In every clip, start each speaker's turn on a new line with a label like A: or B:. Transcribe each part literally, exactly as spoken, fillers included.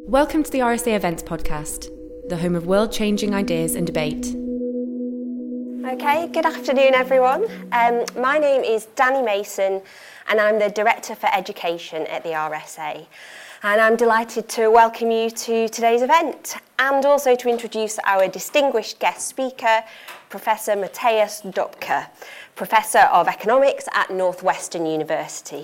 A: Welcome to the R S A Events Podcast, the home of world-changing ideas and debate.
B: Okay, good afternoon everyone. Um, my name is Danny Mason and I'm the Director for Education at the R S A. And I'm delighted to welcome you to today's event and also to introduce our distinguished guest speaker, Professor Mateusz Dupka, Professor of Economics at Northwestern University.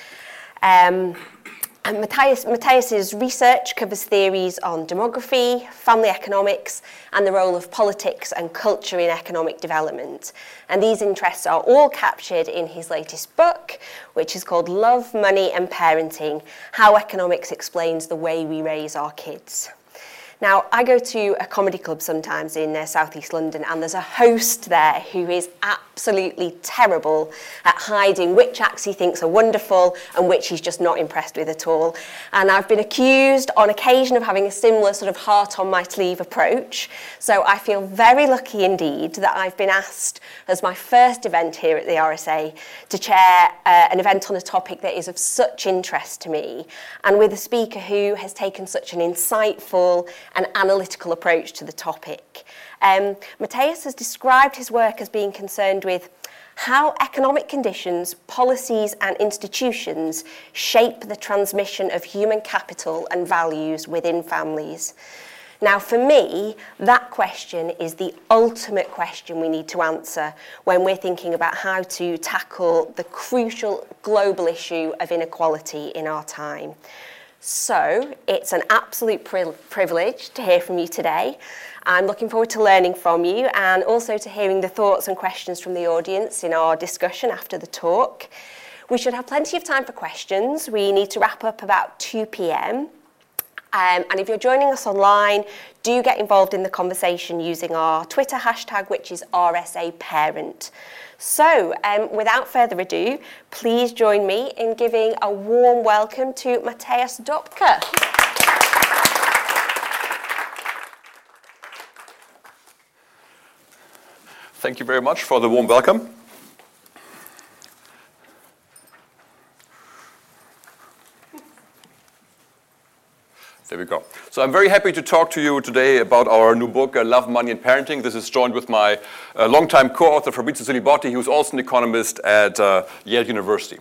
B: Um, And Mateusz, Mateusz's research covers theories on demography, family economics, and the role of politics and culture in economic development. And these interests are all captured in his latest book, which is called Love, Money and Parenting: How Economics Explains the Way We Raise Our Kids. Now, I go to a comedy club sometimes in uh, southeast London, and there's a host there who is absolutely terrible at hiding which acts he thinks are wonderful and which he's just not impressed with at all. And I've been accused on occasion of having a similar sort of heart on my sleeve approach. So I feel very lucky indeed that I've been asked, as my first event here at the R S A, to chair uh, an event on a topic that is of such interest to me, and with a speaker who has taken such an insightful an analytical approach to the topic. Um, Mateusz has described his work as being concerned with how economic conditions, policies and institutions shape the transmission of human capital and values within families. Now, for me, that question is the ultimate question we need to answer when we're thinking about how to tackle the crucial global issue of inequality in our time. So, it's an absolute pri- privilege to hear from you today. I'm looking forward to learning from you and also to hearing the thoughts and questions from the audience in our discussion after the talk. We should have plenty of time for questions. We need to wrap up about two p.m. Um, and if you're joining us online, do get involved in the conversation using our Twitter hashtag, which is R S A Parent. So, um, without further ado, please join me in giving a warm welcome to Mateusz Dupka.
C: Thank you very much for the warm welcome. There we go. So I'm very happy to talk to you today about our new book, uh, Love, Money and Parenting. This is joined with my uh, longtime co-author, Fabrizio Silibotti, who's also an economist at uh, Yale University.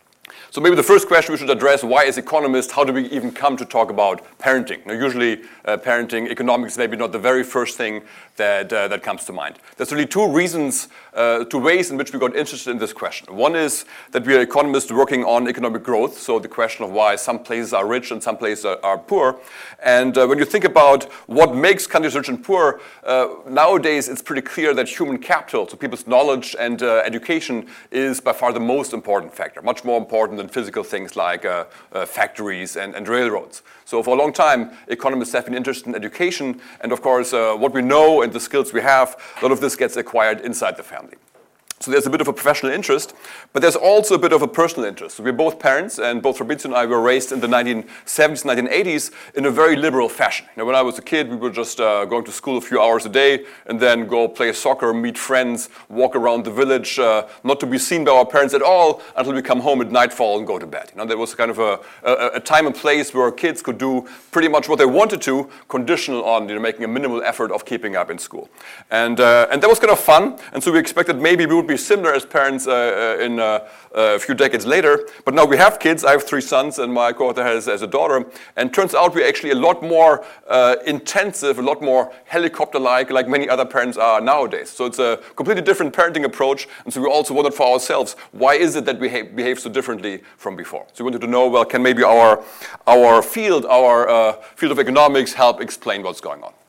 C: So maybe the first question we should address: why, as economists, how do we even come to talk about parenting? Now, usually, uh, parenting, economics, maybe not the very first thing that uh, that comes to mind. There's really two reasons, uh, two ways in which we got interested in this question. One is that we are economists working on economic growth, so the question of why some places are rich and some places are, are poor. And uh, when you think about what makes countries rich and poor, uh, nowadays it's pretty clear that human capital, so people's knowledge and uh, education, is by far the most important factor, much more important than physical things like uh, uh, factories and, and railroads. So for a long time, economists have been interested in education, and of course, uh, what we know and the skills we have, a lot of this gets acquired inside the family. So there's a bit of a professional interest, but there's also a bit of a personal interest. So we're both parents, and both Fabrizio and I were raised in the nineteen seventies, nineteen eighties in a very liberal fashion. You know, when I was a kid, we were just uh, going to school a few hours a day and then go play soccer, meet friends, walk around the village, uh, not to be seen by our parents at all until we come home at nightfall and go to bed. You know, there was kind of a, a, a time and place where kids could do pretty much what they wanted to, conditional on, you know, making a minimal effort of keeping up in school. And uh, and that was kind of fun, and so we expected maybe we would be similar as parents uh, in uh, a few decades later. But now we have kids. I have three sons, and my co-author has, has a daughter. And turns out we're actually a lot more uh, intensive, a lot more helicopter-like, like many other parents are nowadays. So it's a completely different parenting approach. And so we also wondered for ourselves, why is it that we behave, behave so differently from before? So we wanted to know, well, can maybe our, our field, our uh, field of economics help explain what's going on?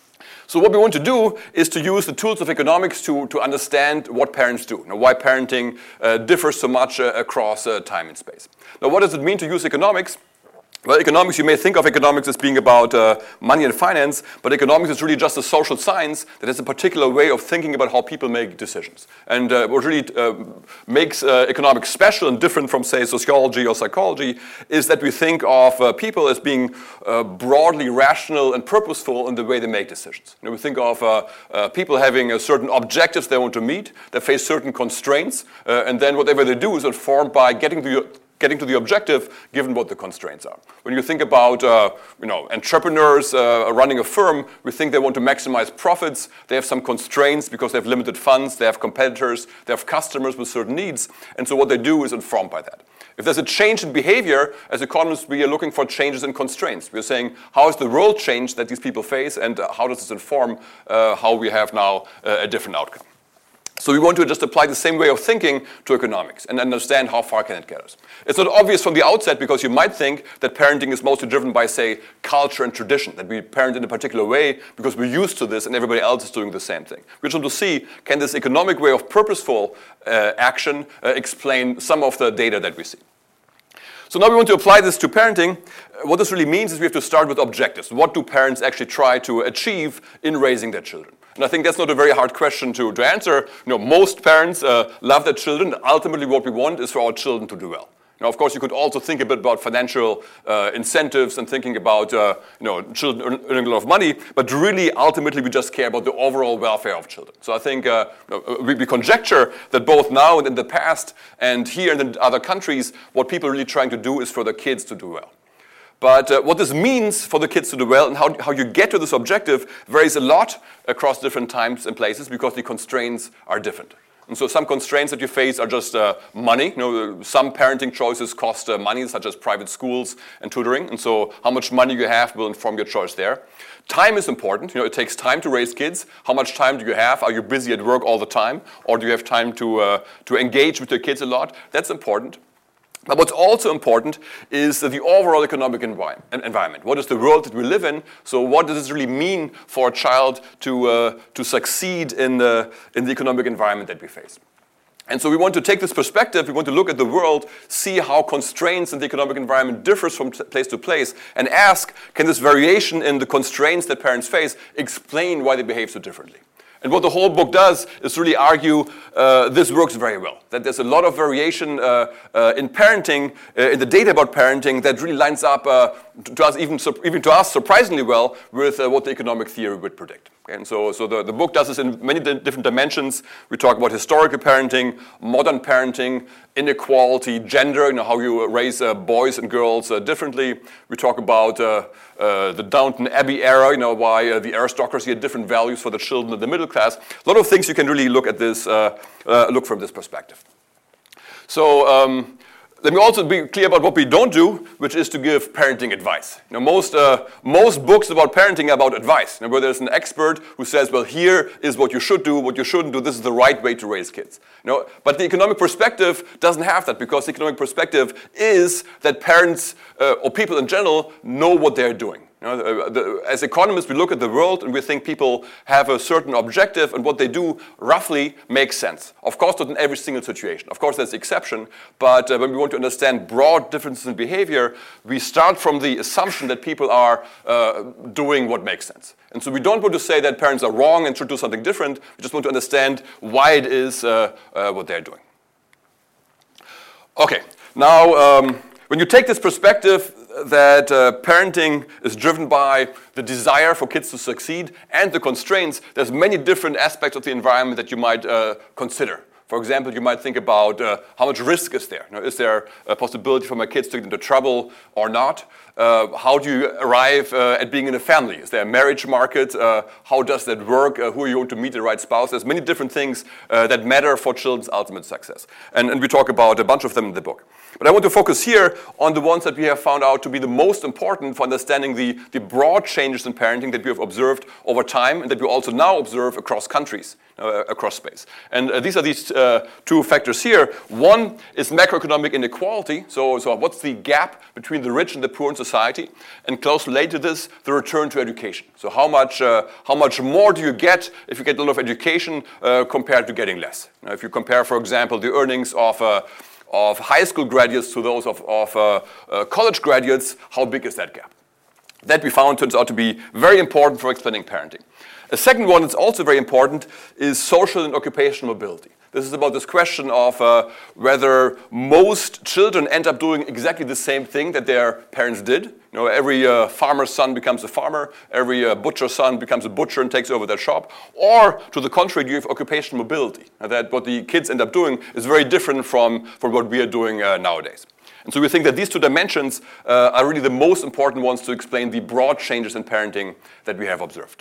C: So what we want to do is to use the tools of economics to, to understand what parents do, you know, why parenting uh, differs so much uh, across uh, time and space. Now, what does it mean to use economics? Well, economics, you may think of economics as being about uh, money and finance, but economics is really just a social science that has a particular way of thinking about how people make decisions. And uh, what really uh, makes uh, economics special and different from, say, sociology or psychology is that we think of uh, people as being uh, broadly rational and purposeful in the way they make decisions. You know, we think of uh, uh, people having uh, certain objectives they want to meet, they face certain constraints, uh, and then whatever they do is informed by getting to getting to the objective given what the constraints are. When you think about uh, you know, entrepreneurs uh, running a firm, we think they want to maximize profits. They have some constraints because they have limited funds, they have competitors, they have customers with certain needs, and so what they do is informed by that. If there's a change in behavior, as economists, we are looking for changes in constraints. We're saying, how has the world changed that these people face, and uh, how does this inform uh, how we have now uh, a different outcome? So we want to just apply the same way of thinking to economics and understand how far can it get us. It's not obvious from the outset because you might think that parenting is mostly driven by, say, culture and tradition, that we parent in a particular way because we're used to this and everybody else is doing the same thing. We just want to see, can this economic way of purposeful uh, action uh, explain some of the data that we see? So now we want to apply this to parenting. What this really means is we have to start with objectives. What do parents actually try to achieve in raising their children? And I think that's not a very hard question to, to answer. You know, most parents uh, love their children. Ultimately, what we want is for our children to do well. Now, of course, you could also think a bit about financial uh, incentives and thinking about uh, you know, children earning a lot of money, but really, ultimately, we just care about the overall welfare of children. So I think uh, we, we conjecture that both now and in the past and here and in other countries, what people are really trying to do is for their kids to do well. But uh, what this means for the kids to do well and how, how you get to this objective varies a lot across different times and places because the constraints are different. And so some constraints that you face are just uh, money. You know, some parenting choices cost uh, money, such as private schools and tutoring. And so how much money you have will inform your choice there. Time is important. You know, it takes time to raise kids. How much time do you have? Are you busy at work all the time? Or do you have time to, uh, to engage with your kids a lot? That's important. But what's also important is the overall economic envi- environment. What is the world that we live in? So what does this really mean for a child to, uh, to succeed in the, in the economic environment that we face? And so we want to take this perspective, we want to look at the world, see how constraints in the economic environment differs from place to place, and ask, can this variation in the constraints that parents face explain why they behave so differently? And what the whole book does is really argue uh, this works very well, that there's a lot of variation uh, uh, in parenting, uh, in the data about parenting that really lines up uh, to us, even, even to us surprisingly well, with uh, what the economic theory would predict. And so, so the, the book does this in many di- different dimensions. We talk about historical parenting, modern parenting, inequality, gender, you know, how you raise uh, boys and girls uh, differently. We talk about uh, uh, the Downton Abbey era, you know, why uh, the aristocracy had different values for the children of the middle class. A lot of things you can really look at this, uh, uh, look from this perspective. So, um, let me also be clear about what we don't do, which is to give parenting advice. You know, most, uh, most books about parenting are about advice, you know, where there's an expert who says, well, here is what you should do, what you shouldn't do, this is the right way to raise kids. You know, but the economic perspective doesn't have that, because the economic perspective is that parents, uh, or people in general, know what they're doing. You know, the, the, as economists, we look at the world and we think people have a certain objective and what they do roughly makes sense. Of course, not in every single situation. Of course, there's exception. But uh, when we want to understand broad differences in behavior, we start from the assumption that people are uh, doing what makes sense. And so we don't want to say that parents are wrong and should do something different. We just want to understand why it is uh, uh, what they're doing. Okay, now um, when you take this perspective that uh, parenting is driven by the desire for kids to succeed and the constraints, there's many different aspects of the environment that you might uh, consider. For example, you might think about uh, how much risk is there. You know, is there a possibility for my kids to get into trouble or not? Uh, how do you arrive uh, at being in a family? Is there a marriage market? Uh, how does that work? Uh, who are you going to meet the right spouse? There's many different things uh, that matter for children's ultimate success. And, and we talk about a bunch of them in the book. But I want to focus here on the ones that we have found out to be the most important for understanding the, the broad changes in parenting that we have observed over time and that we also now observe across countries, uh, across space. And uh, these are these uh, two factors here. One is macroeconomic inequality. So, so what's the gap between the rich and the poor in society? And close related to this, the return to education. So how much, uh, how much more do you get if you get a lot of education uh, compared to getting less? Now, if you compare, for example, the earnings of uh, of high school graduates to those of, of uh, uh, college graduates, how big is that gap? That we found turns out to be very important for explaining parenting. A second one that's also very important is social and occupational mobility. This is about this question of uh, whether most children end up doing exactly the same thing that their parents did. You know, every uh, farmer's son becomes a farmer, every uh, butcher's son becomes a butcher and takes over their shop. Or, to the contrary, you have occupational mobility. That what the kids end up doing is very different from, from what we are doing uh, nowadays. And so we think that these two dimensions uh, are really the most important ones to explain the broad changes in parenting that we have observed.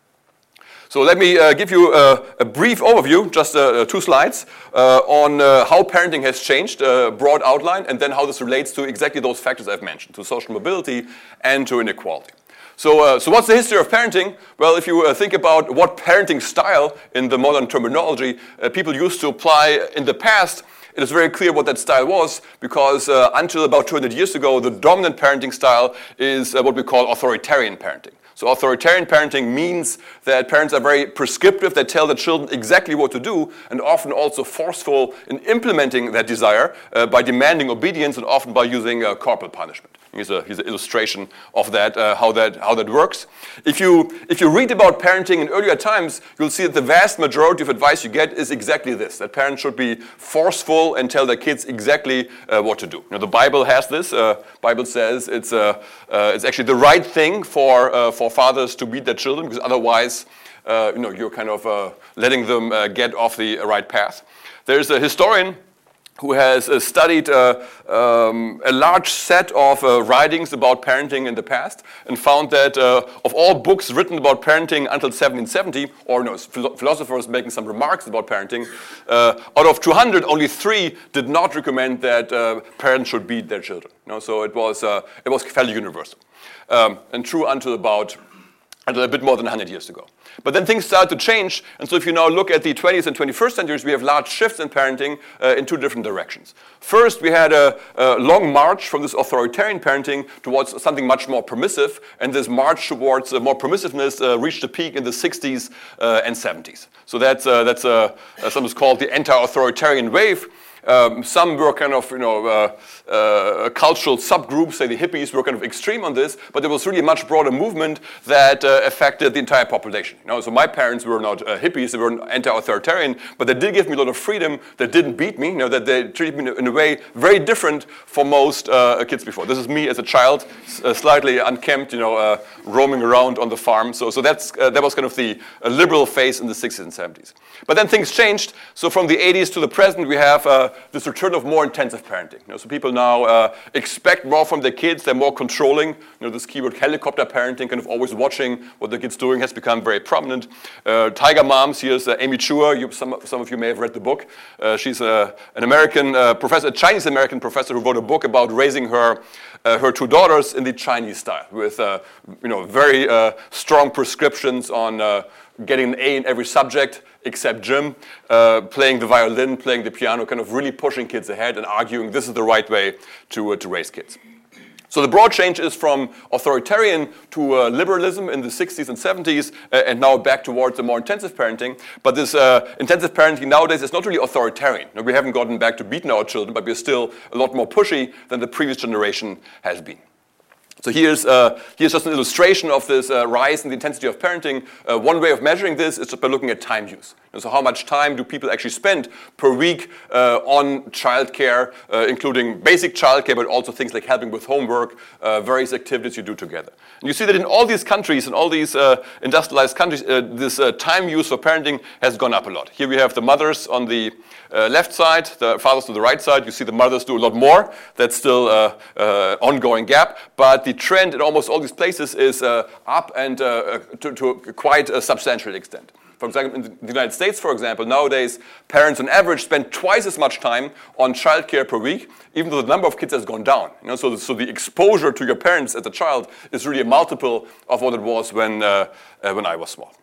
C: So let me uh, give you a, a brief overview, just uh, two slides, uh, on uh, how parenting has changed, a uh, broad outline, and then how this relates to exactly those factors I've mentioned, to social mobility and to inequality. So, uh, so what's the history of parenting? Well, if you uh, think about what parenting style in the modern terminology uh, people used to apply in the past, it is very clear what that style was, because uh, until about two hundred years ago, the dominant parenting style is uh, what we call authoritarian parenting. So authoritarian parenting means that parents are very prescriptive. They tell the children exactly what to do, and often also forceful in implementing that desire uh, by demanding obedience and often by using uh, corporal punishment. Here's, a, here's an illustration of that, uh, how that, how that works. If you, if you read about parenting in earlier times, you'll see that the vast majority of advice you get is exactly this, that parents should be forceful and tell their kids exactly uh, what to do. You know, the Bible has this. Uh, Bible says it's, uh, uh, it's actually the right thing for, uh, for fathers to beat their children, because otherwise uh, you know, you're kind of uh, letting them uh, get off the right path. There's a historian who has uh, studied uh, um, a large set of uh, writings about parenting in the past and found that uh, of all books written about parenting until seventeen seventy, or no, philosophers making some remarks about parenting, uh, out of two hundred, only three did not recommend that uh, parents should beat their children. You know, so it was, uh, it was fairly universal, um, and true until about until a bit more than one hundred years ago. But then things started to change, and so if you now look at the twentieth and twenty-first centuries, we have large shifts in parenting uh, in two different directions. First, we had a, a long march from this authoritarian parenting towards something much more permissive, and this march towards uh, more permissiveness uh, reached a peak in the sixties uh, and seventies. So that's, uh, that's uh, uh, sometimes called the anti-authoritarian wave. Um, some were kind of, you know, uh, uh, cultural subgroups, say the hippies were kind of extreme on this, but there was really a much broader movement that uh, affected the entire population. You know, so my parents were not uh, hippies, they were anti-authoritarian, but they did give me a lot of freedom. They didn't beat me, you know, that they treated me in a way very different from most uh, kids before. This is me as a child, uh, slightly unkempt, you know, uh, roaming around on the farm. So, so that's, uh, that was kind of the uh, liberal phase in the sixties and seventies. But then things changed. So from the eighties to the present, we have uh, this return of more intensive parenting. You know, so people now uh, expect more from their kids. They're more controlling. You know, this keyword helicopter parenting, kind of always watching what the kid's doing, has become very prominent. Uh, Tiger Moms, here's uh, Amy Chua. You, some, some of you may have read the book. Uh, she's uh, an American uh, professor, a Chinese-American professor who wrote a book about raising her uh, her two daughters in the Chinese style, with uh, you know very uh, strong prescriptions on uh, getting an A in every subject except gym, uh, playing the violin, playing the piano, kind of really pushing kids ahead and arguing this is the right way to, uh, to raise kids. So the broad change is from authoritarian to uh, liberalism in the sixties and seventies, uh, and now back towards a more intensive parenting. But this uh, intensive parenting nowadays is not really authoritarian. Now, we haven't gotten back to beating our children, but we're still a lot more pushy than the previous generation has been. So here's, uh, here's just an illustration of this uh, rise in the intensity of parenting. Uh, one way of measuring this is just by looking at time use. And so how much time do people actually spend per week uh, on childcare, uh, including basic childcare, but also things like helping with homework, uh, various activities you do together. And you see that in all these countries, in all these uh, industrialized countries, uh, this uh, time use for parenting has gone up a lot. Here we have the mothers on the uh, left side, the fathers to the right side. You see the mothers do a lot more. That's still an uh, uh, ongoing gap. But the trend in almost all these places is uh, up and uh, to, to quite a substantial extent. For example, in the United States, for example, nowadays, parents on average spend twice as much time on childcare per week, even though the number of kids has gone down. You know, so, the, so the exposure to your parents as a child is really a multiple of what it was when, uh, uh, when I was small.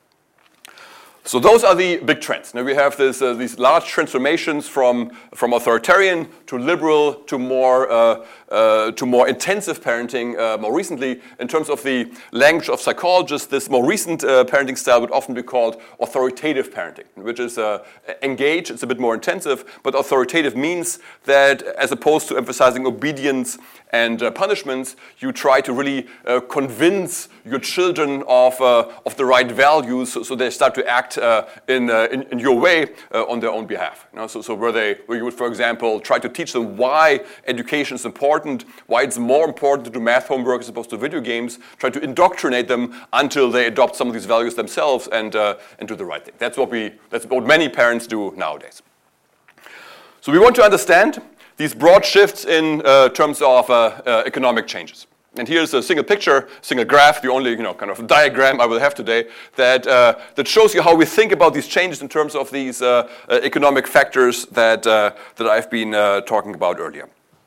C: So those are the big trends. Now we have this, uh, these large transformations from, from authoritarian to liberal to more, uh, uh, to more intensive parenting uh, more recently. In terms of the language of psychologists, this more recent uh, parenting style would often be called authoritative parenting, which is uh, engaged, it's a bit more intensive, but authoritative means that as opposed to emphasizing obedience and uh, punishments, you try to really uh, convince your children of, uh, of the right values so, so they start to act uh, in, uh, in, in your way uh, on their own behalf. You know, so, so where, they, where you would, for example, try to teach them why education is important, why it's more important to do math homework as opposed to video games, try to indoctrinate them until they adopt some of these values themselves and, uh, and do the right thing. That's what, we, that's what many parents do nowadays. So we want to understand these broad shifts in uh, terms of uh, uh, economic changes. And here's a single picture, single graph, the only you know kind of diagram I will have today that uh, that shows you how we think about these changes in terms of these uh, uh, economic factors that uh, that I've been uh, talking about earlier.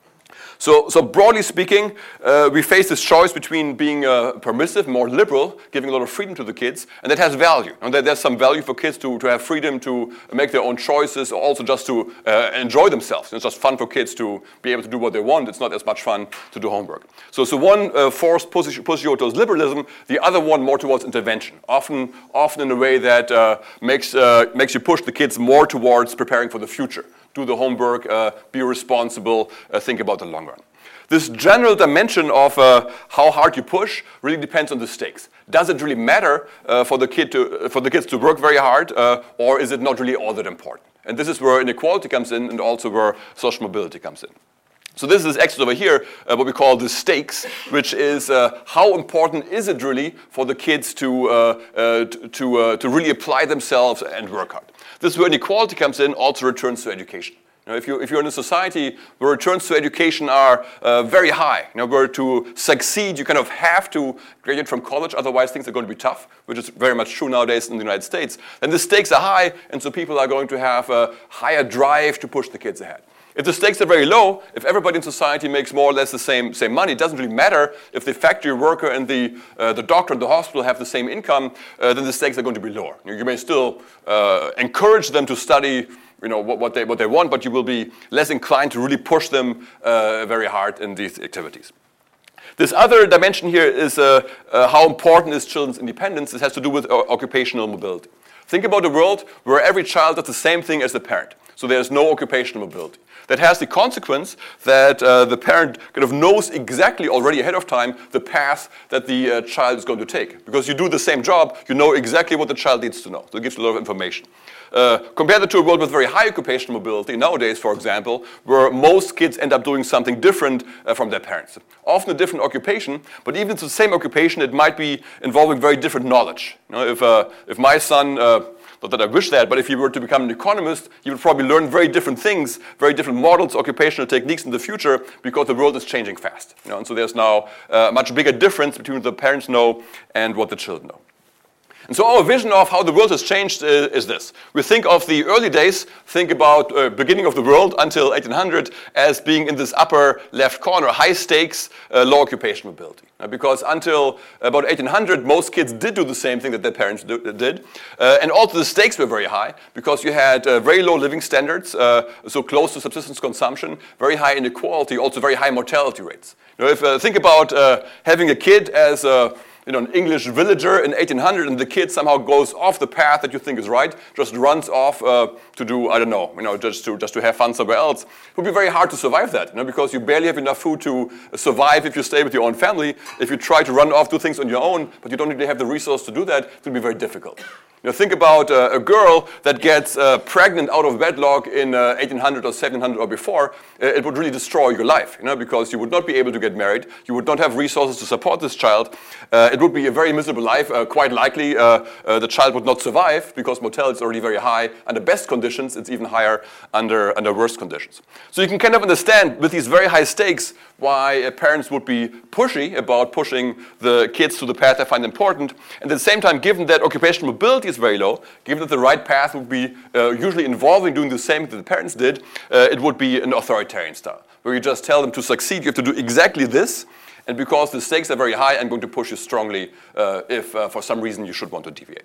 C: So, so broadly speaking, uh, we face this choice between being uh, permissive, more liberal, giving a lot of freedom to the kids, and that has value. And that there's some value for kids to, to have freedom to make their own choices, or also just to uh, enjoy themselves. It's just fun for kids to be able to do what they want. It's not as much fun to do homework. So, so one uh, force pushes you, pushes you towards liberalism, the other one more towards intervention, often, often in a way that uh, makes, uh, makes you push the kids more towards preparing for the future. Do the homework, uh, be responsible, uh, think about the long run. This general dimension of uh, how hard you push really depends on the stakes. Does it really matter uh, for the kid to, for the kids to work very hard, uh, or is it not really all that important? And this is where inequality comes in, and also where social mobility comes in. So this is actually over here uh, what we call the stakes, which is uh, how important is it really for the kids to uh, uh, to uh, to really apply themselves and work hard. This is where inequality comes in, also returns to education. You know, if, you, if you're in a society where returns to education are uh, very high, you know, where to succeed you kind of have to graduate from college, otherwise things are going to be tough, which is very much true nowadays in the United States, then the stakes are high, and so people are going to have a higher drive to push the kids ahead. If the stakes are very low, if everybody in society makes more or less the same, same money, it doesn't really matter if the factory worker and the, uh, the doctor and the hospital have the same income, uh, then the stakes are going to be lower. You, you may still uh, encourage them to study you know, what, what, they, what they want, but you will be less inclined to really push them uh, very hard in these activities. This other dimension here is uh, uh, how important is children's independence. This has to do with uh, occupational mobility. Think about a world where every child does the same thing as the parent. So there's no occupational mobility. That has the consequence that uh, the parent kind of knows exactly already ahead of time the path that the uh, child is going to take. Because you do the same job, you know exactly what the child needs to know. So it gives you a lot of information. Uh, compare that to a world with very high occupational mobility, nowadays, for example, where most kids end up doing something different uh, from their parents. Often a different occupation, but even if it's the same occupation, it might be involving very different knowledge. You know, if, uh, if my son... Uh, Not that I wish that, but if he were to become an economist, he would probably learn very different things, very different models, occupational techniques in the future, because the world is changing fast. You know, and so there's now a much bigger difference between what the parents know and what the children know. And so our vision of how the world has changed uh, is this. We think of the early days, think about uh, beginning of the world until eighteen hundred as being in this upper left corner, high stakes, uh, low occupational mobility. Uh, because until about eighteen hundred, most kids did do the same thing that their parents do, did. Uh, and also the stakes were very high because you had uh, very low living standards, uh, so close to subsistence consumption, very high inequality, also very high mortality rates. You know, if uh, think about uh, having a kid as a you know, an English villager in eighteen hundred, and the kid somehow goes off the path that you think is right, just runs off uh, to do, I don't know, you know, just to just to have fun somewhere else. It would be very hard to survive that, you know, because you barely have enough food to survive if you stay with your own family. If you try to run off, do things on your own, but you don't really have the resource to do that, it would be very difficult. You know, think about uh, a girl that gets uh, pregnant out of wedlock in uh, eighteen hundred or seventeen hundred or before. Uh, it would really destroy your life, you know, because you would not be able to get married. You would not have resources to support this child. Uh, it would be a very miserable life. Uh, quite likely, uh, uh, the child would not survive because mortality is already very high. Under best conditions, it's even higher under, under worst conditions. So you can kind of understand with these very high stakes why uh, parents would be pushy about pushing the kids to the path they find important. And at the same time, given that occupational mobility is very low, given that the right path would be uh, usually involving doing the same that the parents did, uh, it would be an authoritarian style, where you just tell them to succeed, you have to do exactly this, and because the stakes are very high, I'm going to push you strongly uh, if uh, for some reason you should want to deviate.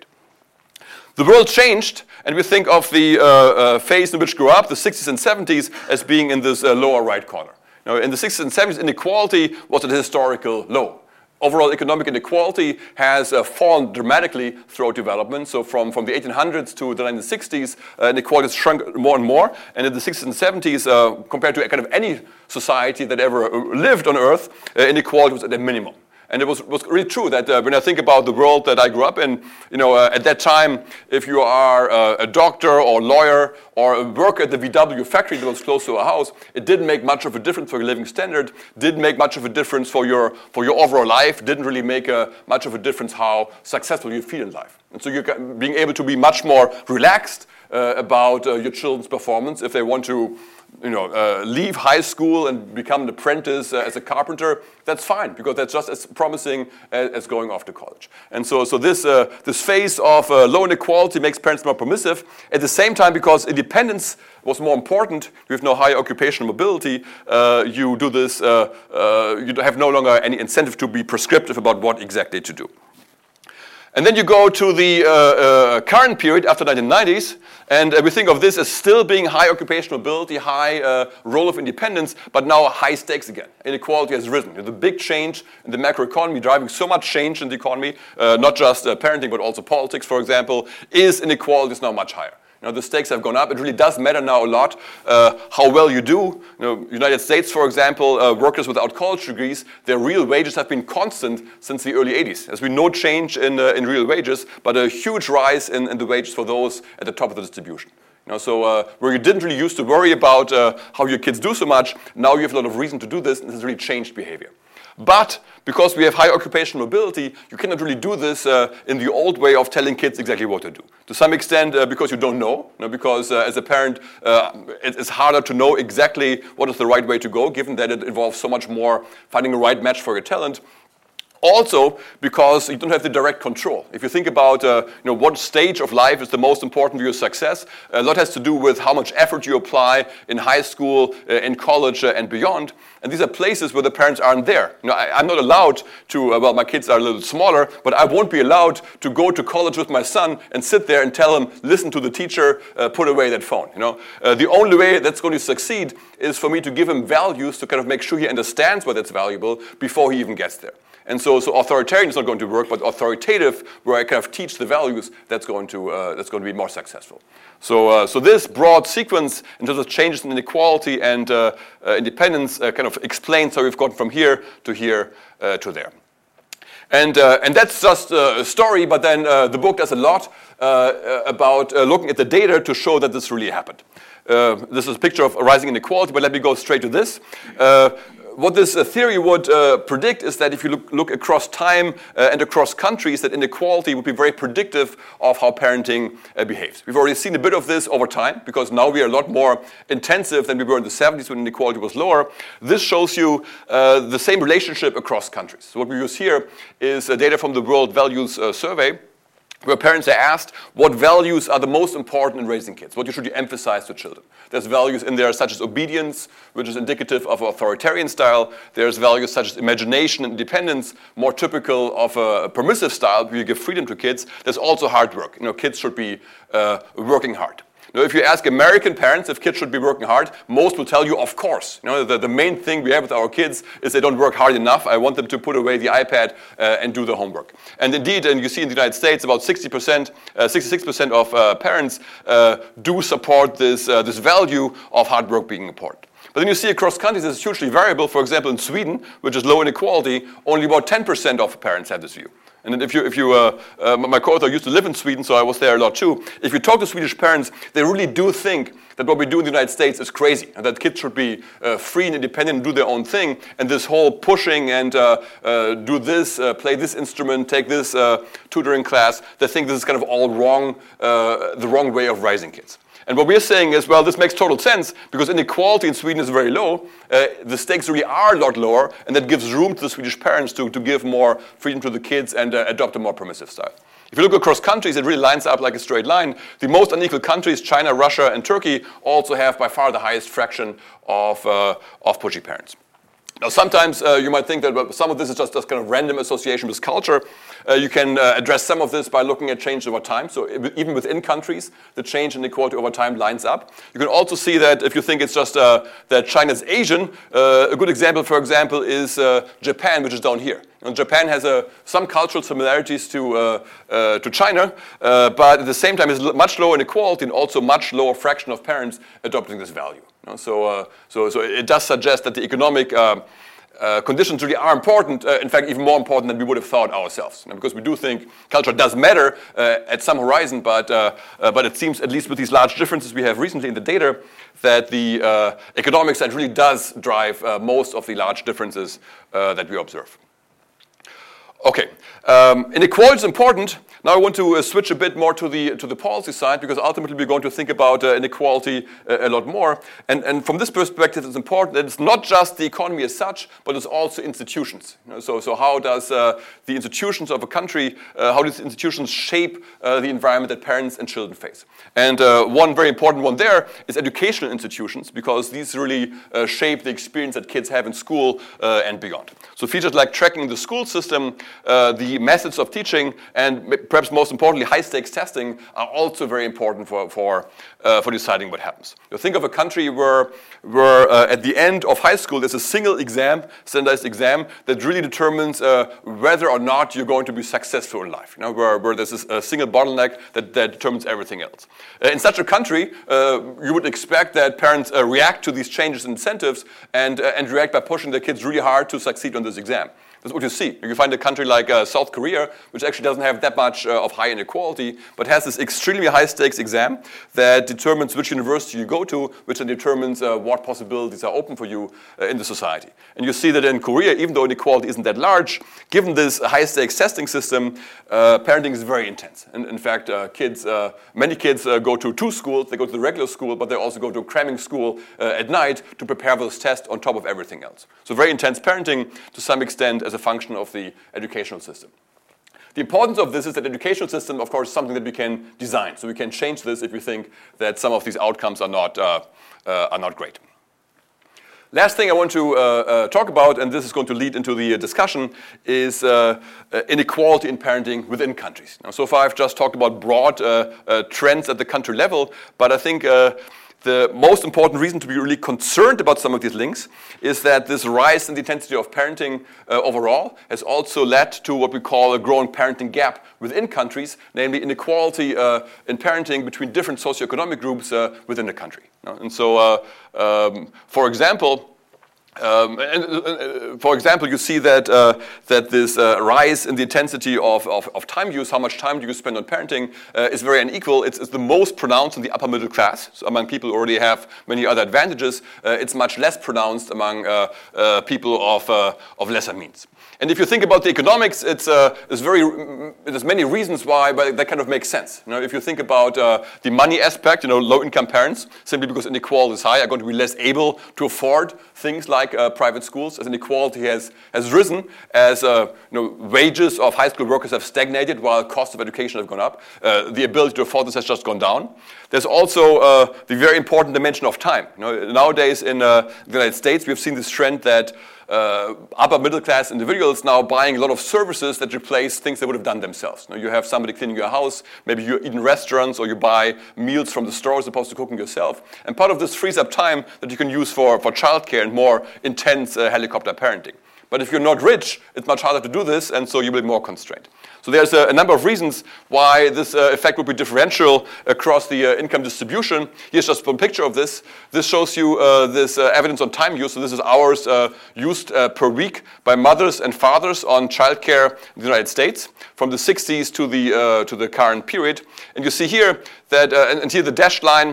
C: The world changed, and we think of the uh, uh, phase in which we grew up, the sixties and seventies, as being in this uh, lower right corner. Now, in the sixties and seventies, inequality was at a historical low. Overall economic inequality has uh, fallen dramatically throughout development. So from, from the eighteen hundreds to the nineteen sixties, uh, inequality has shrunk more and more. And in the sixties and seventies, uh, compared to kind of any society that ever lived on Earth, uh, inequality was at a minimum. And it was, was really true that uh, when I think about the world that I grew up in, you know, uh, at that time, if you are uh, a doctor or lawyer or a worker at the V W factory that was close to a house, it didn't make much of a difference for your living standard, didn't make much of a difference for your, for your overall life, didn't really make a, much of a difference how successful you feel in life. And so you're being able to be much more relaxed, uh, about uh, your children's performance. If they want to you know, uh, leave high school and become an apprentice uh, as a carpenter, that's fine, because that's just as promising as, as going off to college. And so, so this, uh, this phase of uh, low inequality makes parents more permissive. At the same time, because independence was more important, you have no higher occupational mobility, uh, you do this, uh, uh, you have no longer any incentive to be prescriptive about what exactly to do. And then you go to the uh, uh, current period after the nineteen nineties, and uh, we think of this as still being high occupational mobility, high uh, role of independence, but now high stakes again. Inequality has risen. The big change in the macroeconomy, driving so much change in the economy, uh, not just uh, parenting, but also politics, for example, is inequality is now much higher. You know, the stakes have gone up. It really does matter now a lot uh, how well you do. You know, United States, for example, uh, workers without college degrees, their real wages have been constant since the early eighties. There's been no change in, uh, in real wages, but a huge rise in, in the wages for those at the top of the distribution. You know, so uh, where you didn't really used to worry about uh, how your kids do so much, now you have a lot of reason to do this, and this has really changed behavior. But because we have high occupational mobility, you cannot really do this uh, in the old way of telling kids exactly what to do. To some extent, uh, because you don't know, you know because uh, as a parent, uh, it's harder to know exactly what is the right way to go, given that it involves so much more finding the right match for your talent. Also, because you don't have the direct control. If you think about uh, you know, what stage of life is the most important for your success, a lot has to do with how much effort you apply in high school, uh, in college, uh, and beyond. And these are places where the parents aren't there. You know, I, I'm not allowed to, uh, well, my kids are a little smaller, but I won't be allowed to go to college with my son and sit there and tell him, listen to the teacher, uh, put away that phone. You know, uh, the only way that's going to succeed is for me to give him values to kind of make sure he understands why that's valuable before he even gets there. And so, so authoritarian is not going to work, but authoritative, where I kind of teach the values, that's going to uh, that's going to be more successful. So, uh, so this broad sequence in terms of changes in inequality and uh, uh, independence uh, kind of explains how we've gone from here to here uh, to there. And uh, and that's just a story, but then uh, the book does a lot uh, about uh, looking at the data to show that this really happened. Uh, this is a picture of rising inequality, but let me go straight to this. Uh, What this uh, theory would uh, predict is that if you look, look across time uh, and across countries, that inequality would be very predictive of how parenting uh, behaves. We've already seen a bit of this over time, because now we are a lot more intensive than we were in the seventies when inequality was lower. This shows you uh, the same relationship across countries. So what we use here is uh, data from the World Values uh, Survey, where parents are asked what values are the most important in raising kids. What should you emphasize to children? There's values in there such as obedience, which is indicative of authoritarian style. There's values such as imagination and independence, more typical of a permissive style, where you give freedom to kids. There's also hard work. You know, kids should be uh, working hard. Now, if you ask American parents if kids should be working hard, most will tell you, of course. You know, the, the main thing we have with our kids is they don't work hard enough. I want them to put away the iPad uh, and do the homework. And indeed, and you see in the United States, about sixty percent, uh, sixty-six percent of uh, parents uh, do support this, uh, this value of hard work being important. But then you see across countries it's hugely variable. For example, in Sweden, which is low inequality, only about ten percent of parents have this view. And then if you, if you, uh, uh, my co-author used to live in Sweden, so I was there a lot too. If you talk to Swedish parents, they really do think that what we do in the United States is crazy, and that kids should be uh, free and independent and do their own thing. And this whole pushing and uh, uh, do this, uh, play this instrument, take this uh, tutoring class, they think this is kind of all wrong, uh, the wrong way of raising kids. And what we're saying is, well, this makes total sense, because inequality in Sweden is very low. Uh, the stakes really are a lot lower, and that gives room to the Swedish parents to, to give more freedom to the kids and uh, adopt a more permissive style. If you look across countries, it really lines up like a straight line. The most unequal countries, China, Russia, and Turkey, also have by far the highest fraction of, uh, of pushy parents. Now, sometimes uh, you might think that well, some of this is just, just kind of random association with culture. Uh, you can uh, address some of this by looking at change over time. So even within countries, the change in inequality over time lines up. You can also see that if you think it's just uh, that China's Asian, uh, a good example, for example, is uh, Japan, which is down here. You know, Japan has uh, some cultural similarities to, uh, uh, to China, uh, but at the same time is much lower inequality and also much lower fraction of parents adopting this value. You know, so, uh, so, so it does suggest that the economic uh, uh, conditions really are important, uh, in fact, even more important than we would have thought ourselves. You know, because we do think culture does matter uh, at some horizon, but, uh, uh, but it seems, at least with these large differences we have recently in the data, that the uh, economic side really does drive uh, most of the large differences uh, that we observe. Okay, um, inequality is important, Now I want to uh, switch a bit more to the to the policy side, because ultimately we're going to think about uh, inequality uh, a lot more. And, and from this perspective, it's important that it's not just the economy as such, but it's also institutions. You know, so, so how does uh, the institutions of a country, uh, how do these institutions shape uh, the environment that parents and children face? And uh, one very important one there is educational institutions, because these really uh, shape the experience that kids have in school uh, and beyond. So features like tracking the school system, uh, the methods of teaching, and perhaps most importantly, high-stakes testing are also very important for for, uh, for deciding what happens. You think of a country where, where uh, at the end of high school, there's a single exam, standardized exam, that really determines uh, whether or not you're going to be successful in life. You know, where, where there's a single bottleneck that, that determines everything else. Uh, in such a country, uh, you would expect that parents uh, react to these changes in incentives and, uh, and react by pushing their kids really hard to succeed on this exam. That's what you see. You find a country like uh, South Korea, which actually doesn't have that much uh, of high inequality, but has this extremely high-stakes exam that determines which university you go to, which then determines uh, what possibilities are open for you uh, in the society. And you see that in Korea, even though inequality isn't that large, given this high-stakes testing system, uh, parenting is very intense. And in fact, uh, kids, uh, many kids uh, go to two schools. They go to the regular school, but they also go to a cramming school uh, at night to prepare for this test on top of everything else. So very intense parenting to some extent as a function of the educational system. The importance of this is that the educational system, of course, is something that we can design. So we can change this if we think that some of these outcomes are not, uh, uh, are not great. Last thing I want to uh, uh, talk about, and this is going to lead into the discussion, is uh, uh, inequality in parenting within countries. Now, so far I've just talked about broad uh, uh, trends at the country level, but I think uh, the most important reason to be really concerned about some of these links is that this rise in the intensity of parenting uh, overall has also led to what we call a growing parenting gap within countries, namely inequality uh, in parenting between different socioeconomic groups uh, within a country. And so, uh, um, for example, Um, and, uh, for example, you see that uh, that this uh, rise in the intensity of, of, of time use, how much time do you spend on parenting, uh, is very unequal. It's, it's the most pronounced in the upper middle class. So among people who already have many other advantages, uh, it's much less pronounced among uh, uh, people of uh, of lesser means. And if you think about the economics, it's, uh, it's very, there's many reasons why, but that kind of makes sense. You know, if you think about uh, the money aspect, you know, low-income parents, simply because inequality is high, are going to be less able to afford things like uh, private schools, as inequality has, has risen, as uh, you know, wages of high school workers have stagnated while costs of education have gone up. Uh, the ability to afford this has just gone down. There's also uh, the very important dimension of time. You know, nowadays in uh, the United States, we've seen this trend that Uh, upper middle class individuals now buying a lot of services that replace things they would have done themselves. You know, you have somebody cleaning your house, maybe you eat in restaurants, or you buy meals from the store as opposed to cooking yourself. And part of this frees up time that you can use for, for childcare and more intense uh, helicopter parenting. But if you're not rich, it's much harder to do this, and so you'll be more constrained. So there's a, a number of reasons why this uh, effect would be differential across the uh, income distribution. Here's just one picture of this. This shows you uh, this uh, evidence on time use. So this is hours uh, used uh, per week by mothers and fathers on childcare in the United States from the sixties to the uh, to the current period. And you see here that, uh, and, and here the dashed line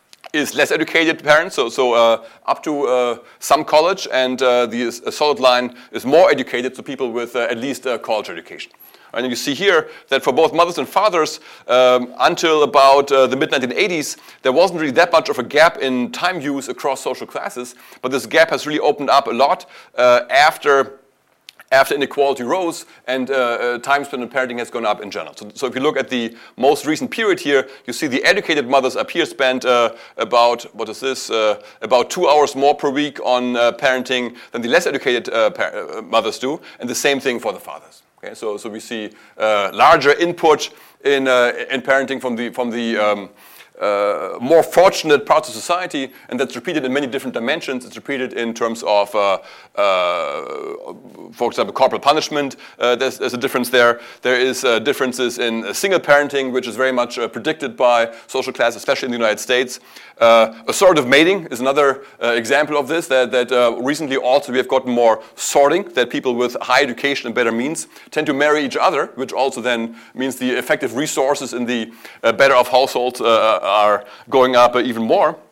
C: is less educated parents, so, so uh, up to uh, some college, and uh, the uh, solid line is more educated, so people with uh, at least uh, college education. And you see here that for both mothers and fathers, um, until about uh, the mid nineteen eighties, there wasn't really that much of a gap in time use across social classes, but this gap has really opened up a lot uh, after after inequality rose and uh, uh, time spent on parenting has gone up in general. So, so if you look at the most recent period here, you see the educated mothers up here spend uh, about, what is this, uh, about two hours more per week on uh, parenting than the less educated uh, par- uh, mothers do, and the same thing for the fathers. Okay, so, so we see uh, larger input in, uh, in parenting from the, from the um, Uh, more fortunate parts of society, and that's repeated in many different dimensions. It's repeated in terms of, uh, uh, for example, corporal punishment. Uh, there's, there's a difference there. There is uh, differences in uh, single parenting, which is very much uh, predicted by social class, especially in the United States. Uh, assortative mating is another uh, example of this, that, that uh, recently also we have gotten more sorting, that people with high education and better means tend to marry each other, which also then means the effective resources in the uh, better off households uh, are going up uh, even more.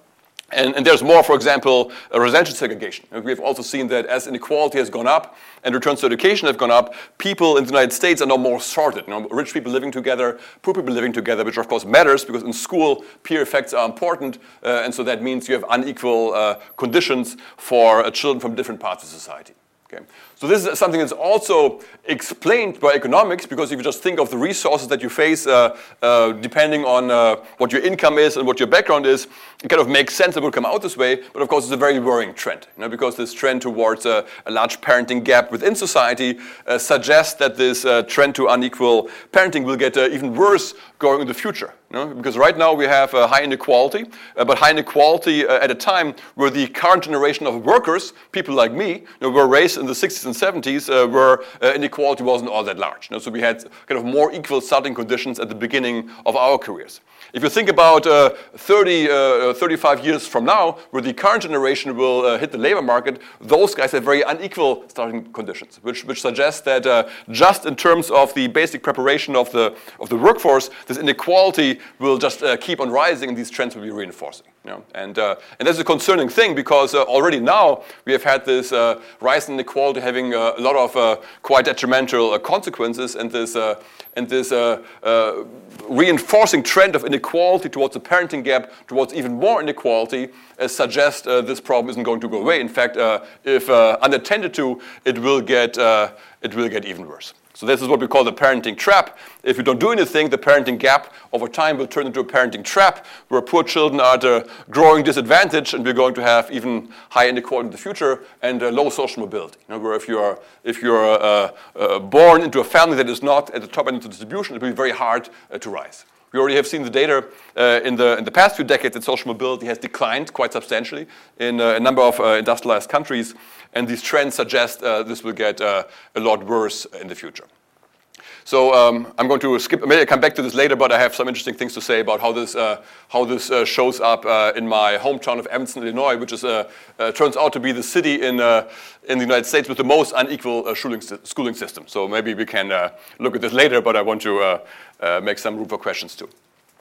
C: And, and there's more, for example, uh, residential segregation. And we've also seen that as inequality has gone up and returns to education have gone up, people in the United States are now more sorted. You know, rich people living together, poor people living together, which of course matters because in school peer effects are important, uh, and so that means you have unequal uh, conditions for uh, children from different parts of society. Okay. So this is something that's also explained by economics, because if you just think of the resources that you face uh, uh, depending on uh, what your income is and what your background is, it kind of makes sense it will come out this way, but of course it's a very worrying trend, you know, because this trend towards uh, a large parenting gap within society uh, suggests that this uh, trend to unequal parenting will get uh, even worse going in the future. You know? Because right now we have uh, high inequality, uh, but high inequality uh, at a time where the current generation of workers, people like me, you know, were raised in the sixties and seventies, uh, where uh, inequality wasn't all that large. You know? So we had kind of more equal starting conditions at the beginning of our careers. If you think about uh, thirty, uh, thirty-five years from now, where the current generation will uh, hit the labor market, those guys have very unequal starting conditions, which, which suggests that uh, just in terms of the basic preparation of the, of the workforce, this inequality will just uh, keep on rising and these trends will be reinforcing. You know? and, uh, and that's a concerning thing, because uh, already now we have had this uh, rise in inequality having uh, a lot of uh, quite detrimental uh, consequences, and this, uh, and this uh, uh, reinforcing trend of inequality towards a parenting gap, towards even more inequality, uh, suggests uh, this problem isn't going to go away. In fact, uh, if uh, unattended to, it will get, uh, it will get even worse. So this is what we call the parenting trap. If you don't do anything, the parenting gap over time will turn into a parenting trap, where poor children are at a growing disadvantage, and we're going to have even high inequality in the future and uh, low social mobility. You know, where if you're if you're uh, uh, born into a family that is not at the top end of the distribution, it will be very hard uh, to rise. We already have seen the data uh, in the in the past few decades that social mobility has declined quite substantially in uh, a number of uh, industrialized countries, and these trends suggest uh, this will get uh, a lot worse in the future. So um, I'm going to skip. Maybe I'll come back to this later, but I have some interesting things to say about how this uh, how this uh, shows up uh, in my hometown of Evanston, Illinois, which is uh, uh, turns out to be the city in uh, in the United States with the most unequal uh, schooling, schooling system. So maybe we can uh, look at this later, but I want to uh, uh, make some room for questions too.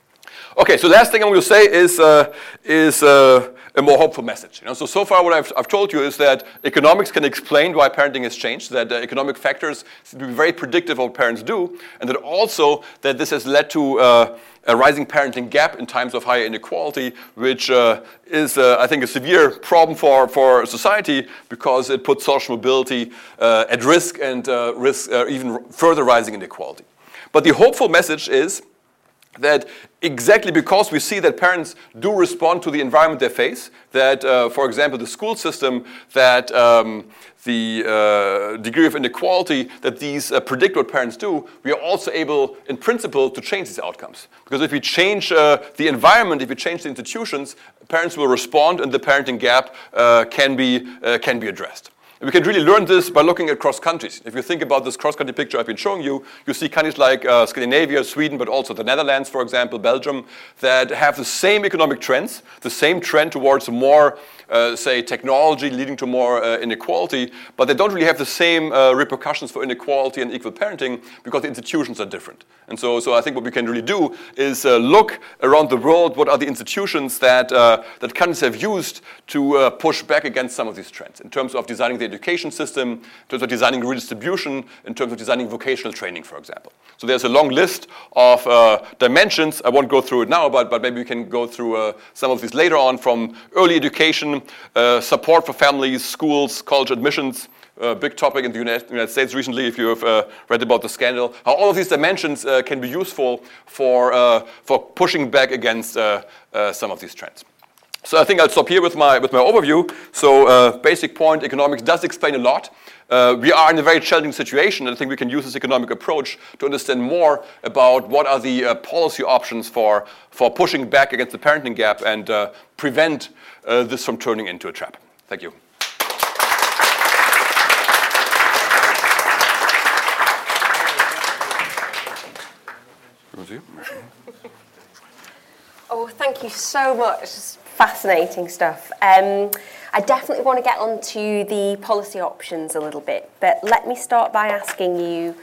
C: Okay, so the last thing I'm going to say is uh, is uh, a more hopeful message. You know, so so far what I've, I've told you is that economics can explain why parenting has changed. That uh, economic factors seem to be very predictive of what parents do, and that also that this has led to uh, a rising parenting gap in times of higher inequality, which uh, is uh, I think a severe problem for for society, because it puts social mobility uh, at risk and uh, risks uh, even further rising inequality. But the hopeful message is that exactly because we see that parents do respond to the environment they face, that, uh, for example, the school system, that um, the uh, degree of inequality, that these uh, predict what parents do, we are also able, in principle, to change these outcomes. Because if we change uh, the environment, if we change the institutions, parents will respond, and the parenting gap uh, can be uh, can be addressed. And we can really learn this by looking at cross countries. If you think about this cross-country picture I've been showing you, you see countries like uh, Scandinavia, Sweden, but also the Netherlands, for example, Belgium, that have the same economic trends, the same trend towards more, uh, say, technology leading to more uh, inequality, but they don't really have the same uh, repercussions for inequality and equal parenting, because the institutions are different. And so, so I think what we can really do is uh, look around the world, what are the institutions that, uh, that countries have used to uh, push back against some of these trends, in terms of designing the education system, in terms of designing redistribution, in terms of designing vocational training, for example. So there's a long list of uh, dimensions. I won't go through it now, but, but maybe we can go through uh, some of these later on, from early education, uh, support for families, schools, college admissions, a big topic in the United States recently, if you have uh, read about the scandal, how all of these dimensions uh, can be useful for, uh, for pushing back against uh, uh, some of these trends. So I think I'll stop here with my, with my overview. So uh, basic point, economics does explain a lot. Uh, we are in a very challenging situation, and I think we can use this economic approach to understand more about what are the uh, policy options for, for pushing back against the parenting gap and uh, prevent uh, this from turning into a trap. Thank you.
B: Oh, thank you so much. It's fascinating stuff. Um, I definitely want to get onto the policy options a little bit, but let me start by asking you,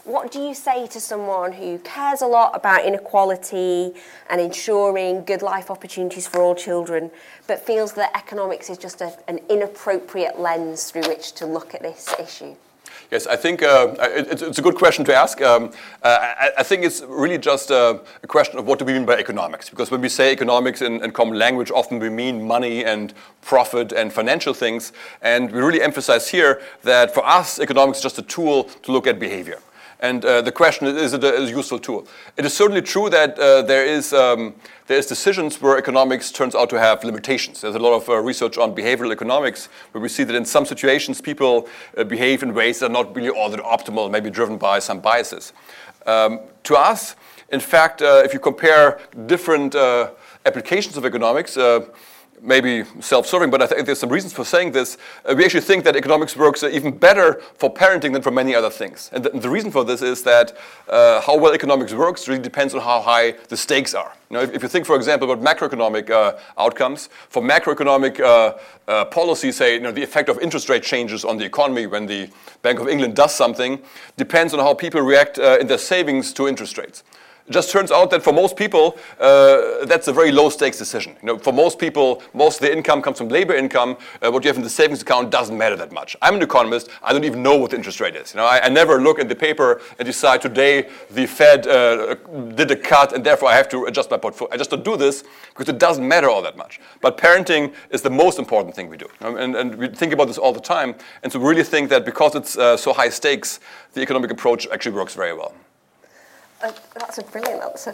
B: what do you say to someone who cares a lot about inequality and ensuring good life opportunities for all children, but feels that economics is just a, an inappropriate lens through which to look at this issue?
C: Yes, I think uh, it, it's a good question to ask. Um, uh, I, I think it's really just a, a question of what do we mean by economics. Because when we say economics in, in common language, often we mean money and profit and financial things. And we really emphasize here that for us, economics is just a tool to look at behavior. And uh, the question is, is it a, a useful tool? It is certainly true that uh, there is um, there is decisions where economics turns out to have limitations. There's a lot of uh, research on behavioral economics where we see that in some situations people uh, behave in ways that are not really all that optimal, maybe driven by some biases. Um, to us, in fact, uh, if you compare different uh, applications of economics, uh, maybe self-serving, but I think there's some reasons for saying this. Uh, we actually think that economics works uh, even better for parenting than for many other things. And the, the reason for this is that uh, how well economics works really depends on how high the stakes are. You know, if, if you think, for example, about macroeconomic uh, outcomes, for macroeconomic uh, uh, policy, say, you know, the effect of interest rate changes on the economy when the Bank of England does something depends on how people react uh, in their savings to interest rates. It just turns out that for most people, uh, that's a very low-stakes decision. You know, for most people, most of their income comes from labor income. Uh, what you have in the savings account doesn't matter that much. I'm an economist. I don't even know what the interest rate is. You know, I, I never look at the paper and decide today the Fed uh, did a cut and therefore I have to adjust my portfolio. I just don't do this because it doesn't matter all that much. But parenting is the most important thing we do. You know, and, and we think about this all the time. And so we really think that because it's uh, so high stakes, the economic approach actually works very well.
B: Uh, that's a brilliant answer.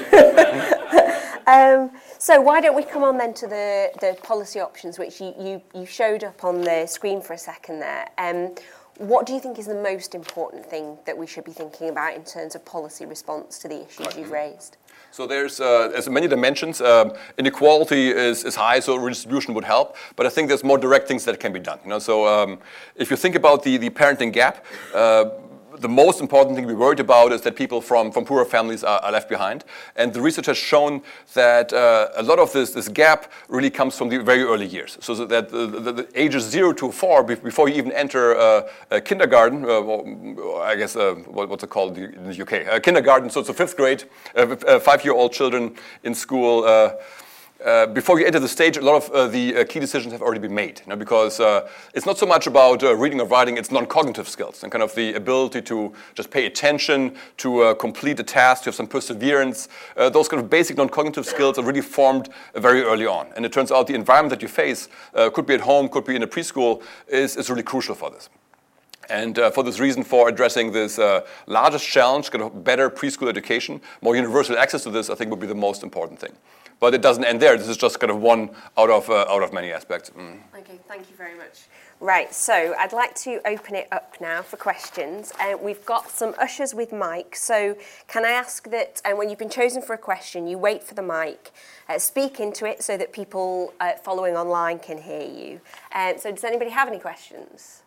B: um, so why don't we come on then to the, the policy options, which you, you, you showed up on the screen for a second there. Um, what do you think is the most important thing that we should be thinking about in terms of policy response to the issues you've raised?
C: So there's, uh, there's many dimensions. Um, inequality is, is high, so redistribution would help. But I think there's more direct things that can be done. You know, so um, if you think about the, the parenting gap, uh, the most important thing to be worried about is that people from, from poorer families are, are left behind. And the research has shown that uh, a lot of this, this gap really comes from the very early years. So that the, the, the ages zero to four, before you even enter uh, a kindergarten, uh, well, I guess, uh, what, what's it called in the U K? Uh, kindergarten, so it's a fifth grade, uh, uh, five-year-old children in school. Uh, Uh, before you enter the stage, a lot of uh, the uh, key decisions have already been made, you know, because uh, it's not so much about uh, reading or writing, it's non-cognitive skills and kind of the ability to just pay attention, to uh, complete a task, to have some perseverance. Uh, those kind of basic non-cognitive skills are really formed uh, very early on. And it turns out the environment that you face, uh, could be at home, could be in a preschool, is, is really crucial for this. And uh, for this reason, for addressing this uh, largest challenge, kind of better preschool education, more universal access to this, I think would be the most important thing. But it doesn't end there. This is just kind of one out of uh, out of many aspects. Mm.
B: Okay, thank you very much. Right, so I'd like to open it up now for questions. Uh, we've got some ushers with mics. So can I ask that uh, when you've been chosen for a question, you wait for the mic, uh, speak into it so that people uh, following online can hear you. Um, so does anybody have any questions?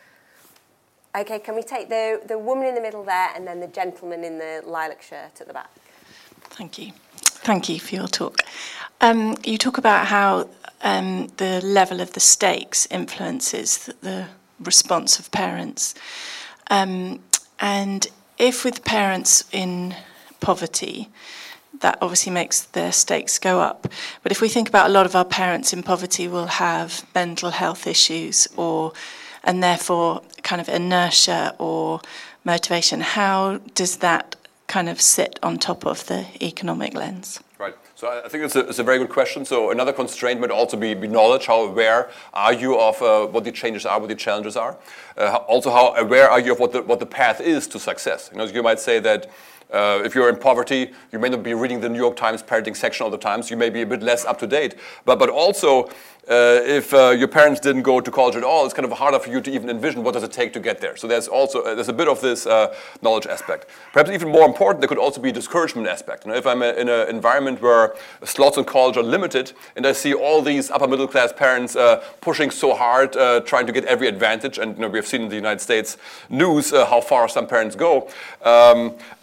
B: Okay, can we take the, the woman in the middle there and then the gentleman in the lilac shirt at the back?
D: Thank you. Thank you for your talk. Um, you talk about how um, the level of the stakes influences the, the response of parents. Um, and if with parents in poverty, that obviously makes their stakes go up. But if we think about a lot of our parents in poverty will have mental health issues or, and therefore kind of inertia or motivation, how does that kind of sit on top of the economic lens?
C: Right. So I think it's a, it's a very good question. So another constraint might also be, be knowledge. How aware are you of uh, what the changes are, what the challenges are? Uh, also, how aware are you of what the, what the path is to success? You know, you might say that Uh, if you're in poverty, you may not be reading the New York Times parenting section all the time, so you may be a bit less up to date. But but also, uh, if uh, your parents didn't go to college at all, it's kind of harder for you to even envision what does it take to get there. So there's also uh, there's a bit of this uh, knowledge aspect. Perhaps even more important, there could also be a discouragement aspect. You know, if I'm a, in an environment where slots in college are limited, and I see all these upper middle class parents uh, pushing so hard, uh, trying to get every advantage, and you know, we have seen in the United States news uh, how far some parents go. Um,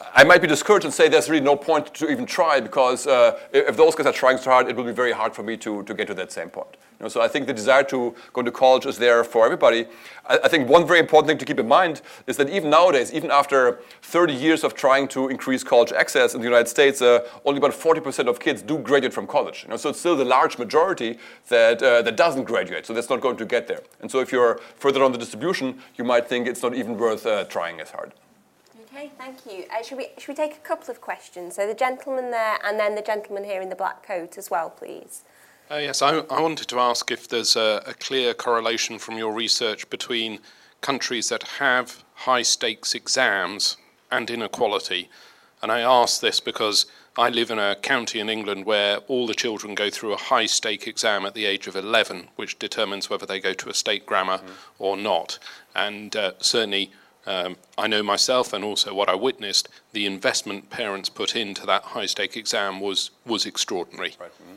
C: I might be discouraged and say there's really no point to even try, because uh, if those guys are trying so hard, it will be very hard for me to, to get to that same point. You know, so I think the desire to go to college is there for everybody. I, I think one very important thing to keep in mind is that even nowadays, even after thirty years of trying to increase college access in the United States, uh, only about forty percent of kids do graduate from college. You know, so it's still the large majority that, uh, that doesn't graduate, so that's not going to get there. And so if you're further on the distribution, you might think it's not even worth uh, trying as hard.
B: Okay, thank you. Uh, should we should we take a couple of questions? So the gentleman there, and then the gentleman here in the black coat as well, please.
E: Uh, yes, I, I wanted to ask if there's a, a clear correlation from your research between countries that have high-stakes exams and inequality. And I ask this because I live in a county in England where all the children go through a high-stake exam at the age of eleven, which determines whether they go to a state grammar mm. or not. And uh, certainly, Um, I know myself, and also what I witnessed, the investment parents put into that high-stake exam was was extraordinary.
C: Right. Mm-hmm.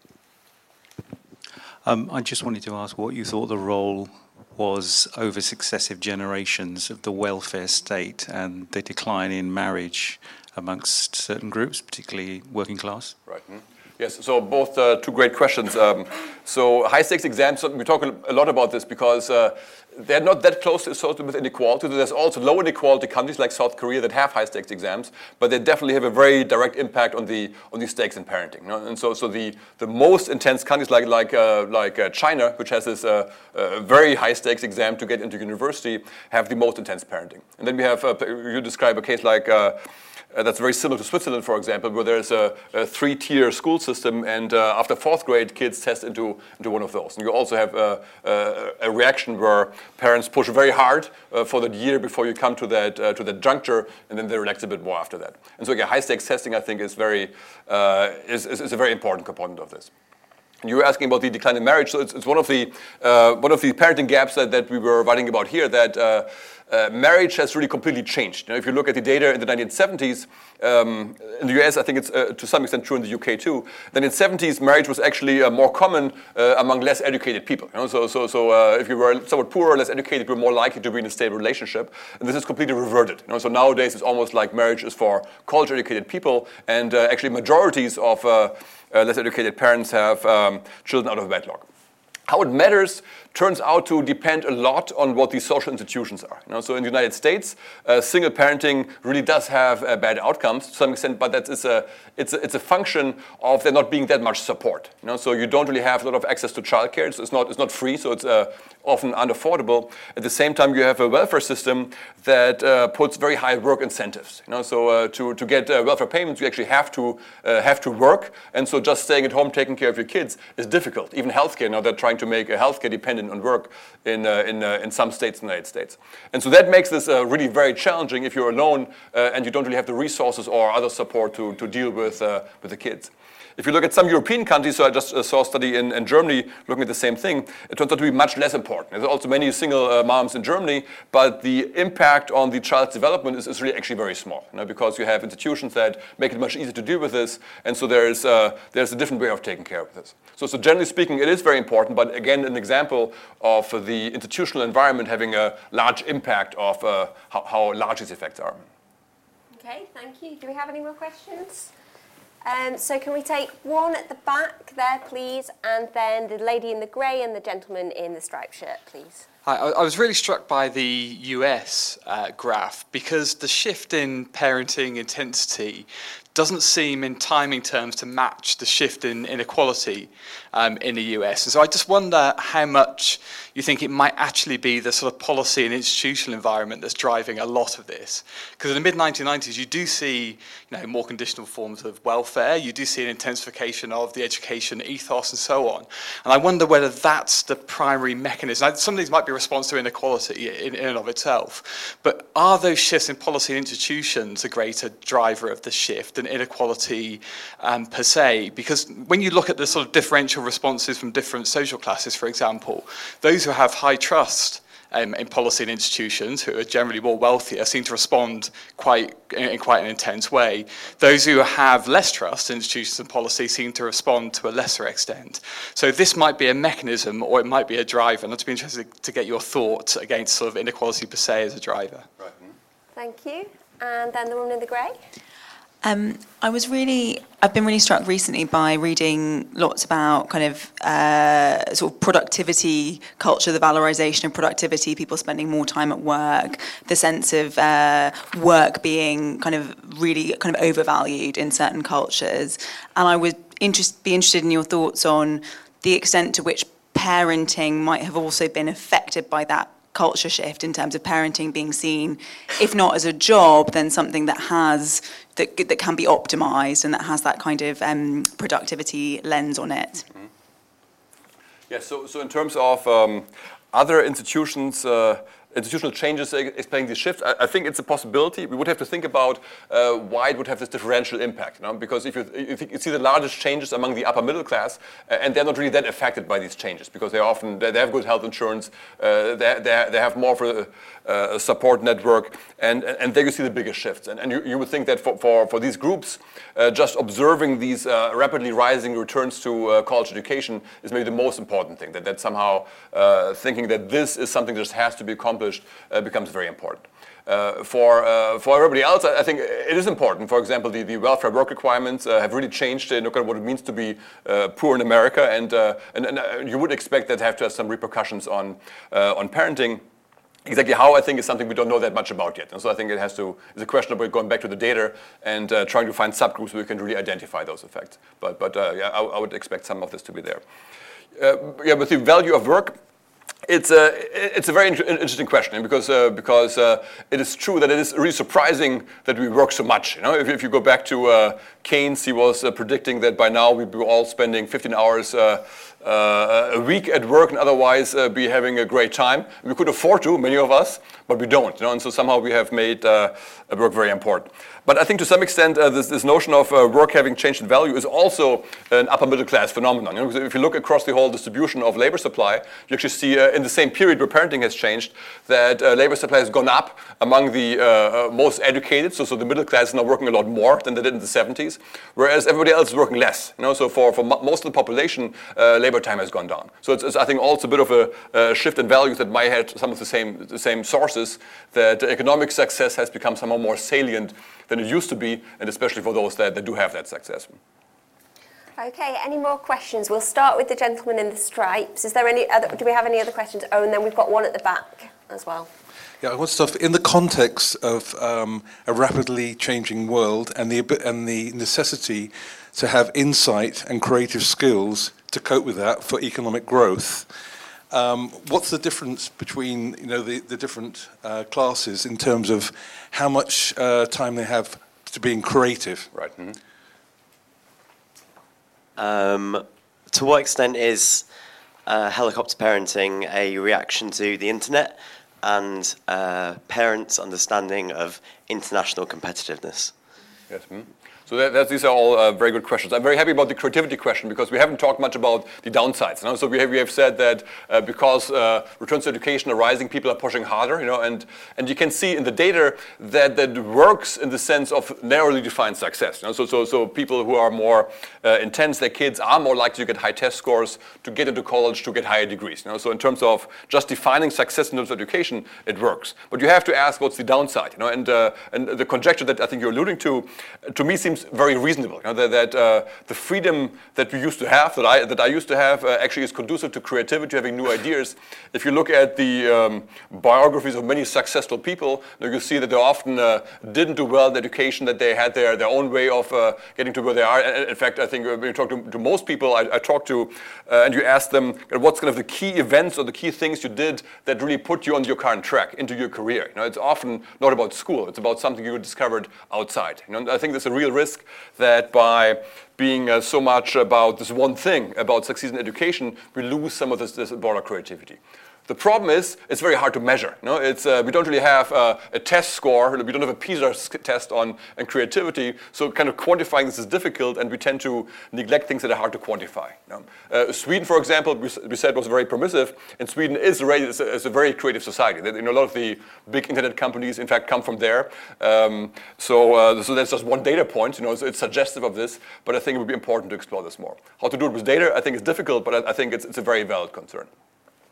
F: um, I just wanted to ask what you thought the role was over successive generations of the welfare state and the decline in marriage amongst certain groups, particularly working class.
C: Right. Mm-hmm. Yes, so both uh, two great questions. Um, so high-stakes exams, we talk a lot about this because uh, they're not that closely associated with inequality. There's also low inequality countries like South Korea that have high-stakes exams, but they definitely have a very direct impact on the on the stakes in parenting. You know? And so, so the, the most intense countries like like uh, like uh, China, which has this uh, uh, very high-stakes exam to get into university, have the most intense parenting. And then we have uh, you describe a case like. Uh, Uh, that's very similar to Switzerland, for example, where there's a, a three-tier school system, and uh, after fourth grade, kids test into, into one of those. And you also have a, a, a reaction where parents push very hard uh, for that year before you come to that uh, to that juncture, and then they relax a bit more after that. And so, yeah, high-stakes testing, I think, is very uh, is, is is a very important component of this. You were asking about the decline in marriage, so it's, it's one of the uh, one of the parenting gaps that, that we were writing about here. That uh, uh, marriage has really completely changed. You know, if you look at the data in the nineteen seventies, um, in the U S, I think it's uh, to some extent true in the U K too. Then in the seventies, marriage was actually uh, more common uh, among less educated people. You know? So, so, so uh, if you were somewhat poorer or less educated, you were more likely to be in a stable relationship. And this is completely reverted. You know? So nowadays, it's almost like marriage is for college-educated people, and uh, actually majorities of uh, Uh, less educated parents have um, children out of wedlock. How it matters turns out to depend a lot on what these social institutions are. You know, so in the United States, uh, single parenting really does have uh, bad outcomes to some extent, but that's it's a it's a, it's a function of there not being that much support. You know, so you don't really have a lot of access to childcare. It's, it's not it's not free, so it's uh, often unaffordable. At the same time, you have a welfare system that uh, puts very high work incentives. You know, so uh, to to get uh, welfare payments, you actually have to uh, have to work, and so just staying at home taking care of your kids is difficult. Even healthcare, now they're trying to make a healthcare dependent on work in uh, in uh, in some states in the United States, and so that makes this uh, really very challenging if you're alone uh, and you don't really have the resources or other support to to deal with uh, with the kids. If you look at some European countries, so I just uh, saw a study in, in Germany looking at the same thing, it turns out to be much less important. There's also many single uh, moms in Germany, but the impact on the child's development is, is really actually very small, you know, because you have institutions that make it much easier to deal with this, and so there's, uh, there's a different way of taking care of this. So, so generally speaking, it is very important, but again, an example of the institutional environment having a large impact of uh, how, how large these effects are.
B: Okay, thank you. Do we have any more questions? Um, so can we take one at the back there, please, and then the lady in the grey and the gentleman in the striped shirt, please.
G: Hi, I was really struck by the U S uh, graph because the shift in parenting intensity doesn't seem in timing terms to match the shift in inequality um, in the U S. And so I just wonder how much you think it might actually be the sort of policy and institutional environment that's driving a lot of this. Because in the mid nineteen nineties, you do see you know, more conditional forms of welfare, you do see an intensification of the education ethos and so on. And I wonder whether that's the primary mechanism. Now, some of these might be a response to inequality in, in and of itself, but are those shifts in policy and institutions a greater driver of the shift than inequality um, per se? Because when you look at the sort of differential responses from different social classes, for example, those who have high trust um, in policy and institutions, who are generally more wealthier, seem to respond quite in quite an intense way. Those who have less trust in institutions and policy seem to respond to a lesser extent. So this might be a mechanism, or it might be a driver, and I'd be interested to get your thoughts against sort of inequality per se as a driver.
C: Right.
B: Thank you. And then the woman in the grey.
H: Um, I was really, I've been really struck recently by reading lots about kind of uh, sort of productivity culture, the valorization of productivity, people spending more time at work, the sense of uh, work being kind of really kind of overvalued in certain cultures. And I would interest, be interested in your thoughts on the extent to which parenting might have also been affected by that culture shift, in terms of parenting being seen, if not as a job, then something that has that that can be optimized and that has that kind of um, productivity lens on it.
C: Mm-hmm. Yeah. So, so in terms of um, other institutions. Uh, institutional changes explaining these shifts, I, I think it's a possibility. We would have to think about uh, why it would have this differential impact. You know? Because if you, if you see the largest changes among the upper middle class, uh, and they're not really that affected by these changes, because they often they, they have good health insurance, uh, they, they, they have more of a, a support network, and, and there you see the biggest shifts. And, and you, you would think that for, for, for these groups, uh, just observing these uh, rapidly rising returns to uh, college education is maybe the most important thing, that, that somehow uh, thinking that this is something that just has to be accomplished Uh, becomes very important. Uh, for uh, for everybody else, I, I think it is important. For example, the, the welfare work requirements uh, have really changed in looking at what it means to be uh, poor in America, and, uh, and and you would expect that to have to have some repercussions on uh, on parenting. Exactly how, I think, is something we don't know that much about yet. And so I think it has to, it's a question about going back to the data and uh, trying to find subgroups where we can really identify those effects. But but uh, yeah, I, I would expect some of this to be there. Uh, yeah, with the value of work, It's a it's a very inter- interesting question, because uh, because uh, it is true that it is really surprising that we work so much. You know, if, if you go back to uh, Keynes, he was uh, predicting that by now we'd be all spending fifteen hours uh, uh, a week at work and otherwise uh, be having a great time. We could afford to, many of us, but we don't. You know, and so somehow we have made uh, work very important. But I think to some extent uh, this, this notion of uh, work having changed in value is also an upper middle class phenomenon. You know, because if you look across the whole distribution of labor supply, you actually see uh, in the same period where parenting has changed that uh, labor supply has gone up among the uh, uh, most educated. So, so the middle class is now working a lot more than they did in the seventies, whereas everybody else is working less. You know, so for, for mo- most of the population, uh, labor time has gone down. So it's, it's I think also a bit of a uh, shift in values that might have some of the same the same sources, that economic success has become somehow more salient than it used to be, and especially for those that, that do have that success.
B: Okay, any more questions? We'll start with the gentleman in the stripes. Is there any other, do we have any other questions? Oh, and then we've got one at the back as well.
I: Yeah, I want stuff in the context of um, a rapidly changing world and the and the necessity to have insight and creative skills to cope with that for economic growth. Um, what's the difference between you know the, the different uh, classes in terms of how much uh, time they have to being creative?
C: Right. Mm-hmm.
J: Um, to what extent is uh, helicopter parenting a reaction to the internet and uh, parents' understanding of international competitiveness?
C: Yes. Mm-hmm. So that, that, these are all uh, very good questions. I'm very happy about the creativity question, because we haven't talked much about the downsides. You know? So we have, we have said that uh, because uh, returns to education are rising, people are pushing harder. You know, and and you can see in the data that that works in the sense of narrowly defined success. You know? So so so people who are more uh, intense, their kids are more likely to get high test scores, to get into college, to get higher degrees. You know? So in terms of just defining success in terms of education, it works. But you have to ask what's the downside. You know, and uh, and the conjecture that I think you're alluding to, to me seems very reasonable. You know, that, that uh, the freedom that we used to have, that I that I used to have, uh, actually is conducive to creativity, having new ideas. If you look at the um, biographies of many successful people, you know, you see that they often uh, didn't do well in education, that they had their, their own way of uh, getting to where they are. In fact, I think when you talk to, to most people I, I talk to, uh, and you ask them what's kind of the key events or the key things you did that really put you on your current track into your career. You know, it's often not about school. It's about something you discovered outside. You know, and I think there's a real risk that by being uh, so much about this one thing, about succeeding in education, we lose some of this, this broader creativity. The problem is, it's very hard to measure. You know? It's, uh, we don't really have uh, a test score. We don't have a PISA test on, on creativity. So kind of quantifying this is difficult, and we tend to neglect things that are hard to quantify. You know? uh, Sweden, for example, we, we said was very permissive, and Sweden is rated as a, as a very creative society. You know, a lot of the big internet companies, in fact, come from there. Um, so, uh, so that's just one data point. You know, so it's suggestive of this, but I think it would be important to explore this more. How to do it with data, I think, is difficult, but I, I think it's, it's a very valid concern.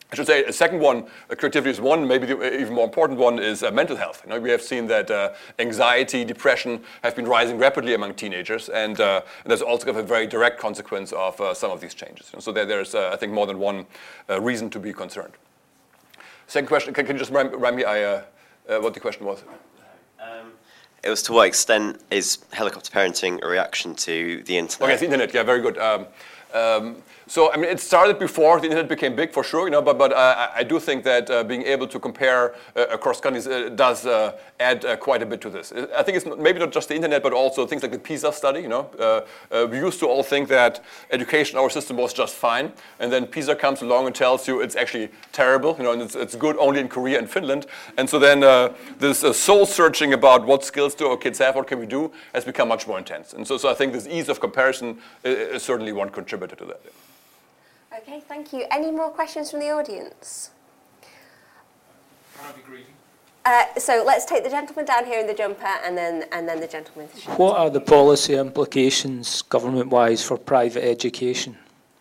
C: I should say a second one, uh, creativity is one, maybe the even more important one is uh, mental health. You know, we have seen that uh, anxiety, depression have been rising rapidly among teenagers, and, uh, and there's also a very direct consequence of uh, some of these changes. You know, so there, there's, uh, I think, more than one uh, reason to be concerned. Second question, can, can you just remind, remind me I, uh, uh, what the question was?
J: Um, it was to what extent is helicopter parenting a reaction to the internet?
C: Okay, the internet, yeah, very good. Um, um, So, I mean, it started before the internet became big, for sure, you know, but, but uh, I do think that uh, being able to compare uh, across countries uh, does uh, add uh, quite a bit to this. I think it's not, maybe not just the internet, but also things like the PISA study, you know. Uh, uh, we used to all think that education, our system was just fine, and then PISA comes along and tells you it's actually terrible, you know, and it's, it's good only in Korea and Finland. And so then uh, this uh, soul searching about what skills do our kids have, what can we do, has become much more intense. And so, so I think this ease of comparison is, is certainly one contributor to that.
B: Okay, thank you. Any more questions from the audience?
E: Can I be greedy?
B: Uh, so let's take the gentleman down here in the jumper, and then and then the gentleman.
K: What are the policy implications, government-wise, for private education?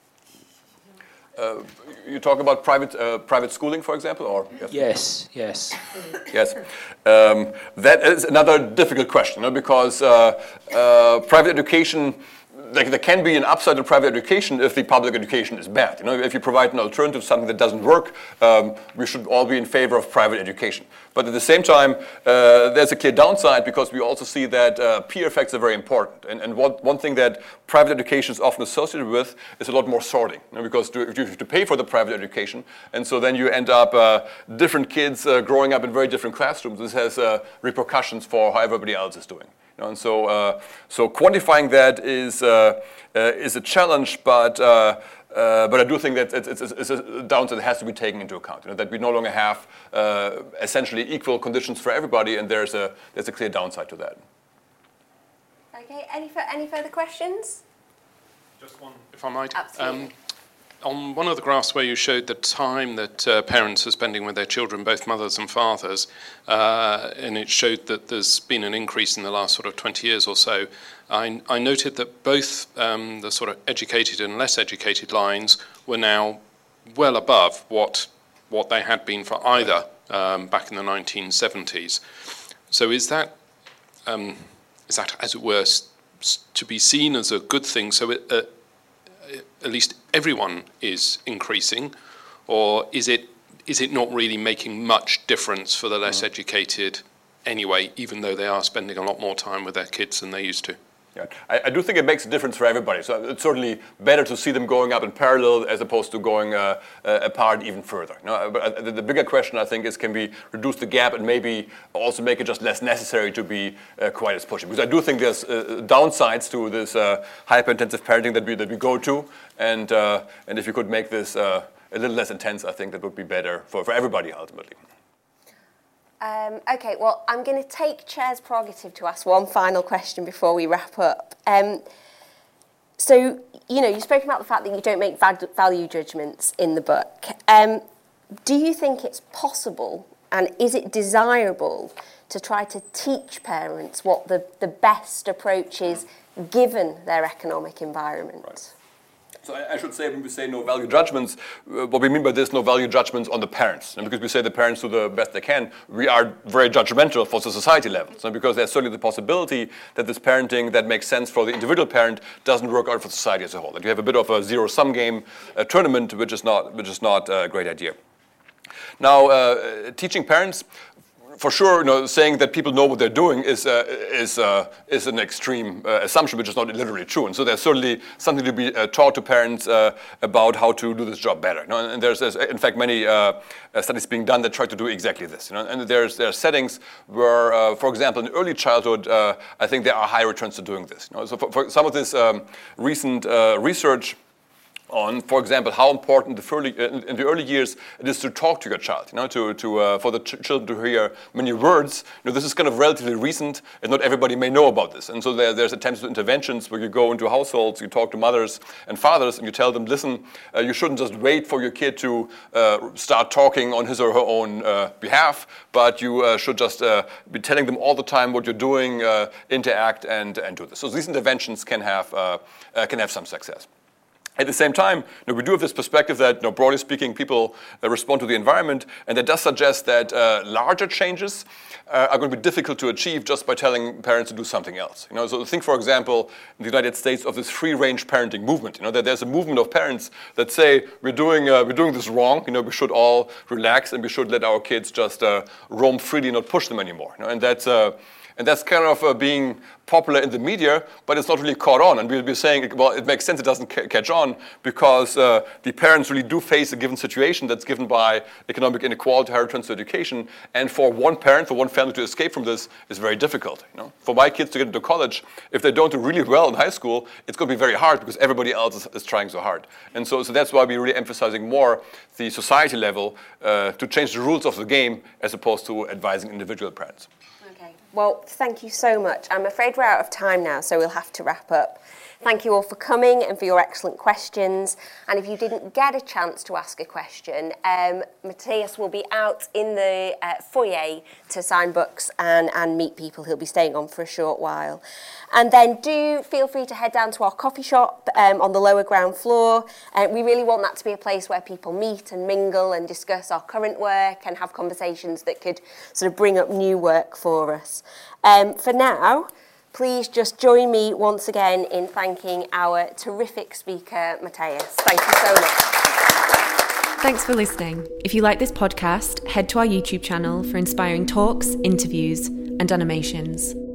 C: Uh, you talk about private uh, private schooling, for example, or
K: yes, yes,
C: yes. Um, that is another difficult question, you know, because uh, uh, private education. Like, there can be an upside to private education if the public education is bad. You know, if you provide an alternative, something that doesn't work, um, we should all be in favor of private education. But at the same time, uh, there's a clear downside because we also see that uh, peer effects are very important. And, and one, one thing that private education is often associated with is a lot more sorting. You know, because you have to pay for the private education, and so then you end up uh, different kids uh, growing up in very different classrooms. This has uh, repercussions for how everybody else is doing. You know, and so, uh, so quantifying that is uh, uh, is a challenge, but uh, uh, but I do think that it's, it's, it's a downside that has to be taken into account. You know, that we no longer have uh, essentially equal conditions for everybody, and there's a there's a clear downside to that.
B: Okay. Any any further questions?
E: Just one, if I might.
B: Absolutely.
E: Um, On one of the graphs where you showed the time that uh, parents are spending with their children, both mothers and fathers, uh, and it showed that there's been an increase in the last sort of twenty years or so, I, I noted that both um, the sort of educated and less educated lines were now well above what what they had been for either um, back in the nineteen seventies. So is that, um, is that, as it were, s- to be seen as a good thing? So it, uh, at least everyone is increasing, or is it is it not really making much difference for the less mm. educated anyway, even though they are spending a lot more time with their kids than they used to?
C: Yeah, I, I do think it makes a difference for everybody. So it's certainly better to see them going up in parallel as opposed to going uh, uh, apart even further. You know, but the, the bigger question, I think, is can we reduce the gap and maybe also make it just less necessary to be uh, quite as pushy? Because I do think there's uh, downsides to this uh, hyper-intensive parenting that we that we go to, and uh, and if you could make this uh, a little less intense, I think that would be better for, for everybody ultimately.
B: Um, okay, well, I'm going to take Chair's prerogative to ask one final question before we wrap up. Um, so, you know, you've spoken about the fact that you don't make value judgments in the book. Um, do you think it's possible, and is it desirable, to try to teach parents what the, the best approach is given their economic environment?
C: Right. So I, I should say, when we say no value judgments, uh, what we mean by this, no value judgments on the parents. And because we say the parents do the best they can, we are very judgmental for the society level. So because there's certainly the possibility that this parenting that makes sense for the individual parent doesn't work out for society as a whole. That you have a bit of a zero-sum game uh, tournament, which is not which is not a great idea. Now, uh, teaching parents, for sure, you know, saying that people know what they're doing is uh, is uh, is an extreme uh, assumption, which is not literally true. And so there's certainly something to be uh, taught to parents uh, about how to do this job better. You know? And there's, there's, in fact, many uh, studies being done that try to do exactly this. You know? And there's there are settings where, uh, for example, in early childhood, uh, I think there are high returns to doing this. You know? So for, for some of this um, recent uh, research on, for example, how important the early, in the early years it is to talk to your child, you know, to, to uh, for the ch- children to hear many words. You know, this is kind of relatively recent, and not everybody may know about this. And so there, there's attempts to interventions where you go into households, you talk to mothers and fathers, and you tell them, listen, uh, you shouldn't just wait for your kid to uh, start talking on his or her own uh, behalf, but you uh, should just uh, be telling them all the time what you're doing, uh, interact, and and do this. So these interventions can have uh, uh, can have some success. At the same time, you know, we do have this perspective that, you know, broadly speaking, people uh, respond to the environment, and that does suggest that uh, larger changes uh, are going to be difficult to achieve just by telling parents to do something else. You know, so think, for example, in the United States of this free-range parenting movement. You know, that there's a movement of parents that say we're doing uh, we're doing this wrong. You know, we should all relax and we should let our kids just uh, roam freely, not push them anymore. You know, and that's uh, And that's kind of uh, being popular in the media, but it's not really caught on. And we'll be saying, well, it makes sense it doesn't ca- catch on because uh, the parents really do face a given situation that's given by economic inequality, higher returns to education. And for one parent, for one family to escape from this is very difficult. You know? For my kids to get into college, if they don't do really well in high school, it's going to be very hard because everybody else is, is trying so hard. And so, so that's why we're really emphasizing more the society level uh, to change the rules of the game as opposed to advising individual parents.
B: Well, thank you so much. I'm afraid we're out of time now, so we'll have to wrap up. Thank you all for coming and for your excellent questions. And if you didn't get a chance to ask a question, um, Matthias will be out in the uh, foyer to sign books and, and meet people. He'll be staying on for a short while. And then do feel free to head down to our coffee shop um, on the lower ground floor. Uh, we really want that to be a place where people meet and mingle and discuss our current work and have conversations that could sort of bring up new work for us. Um, for now, please just join me once again in thanking our terrific speaker, Matthias. Thank you so much.
A: Thanks for listening. If you like this podcast, head to our YouTube channel for inspiring talks, interviews, and animations.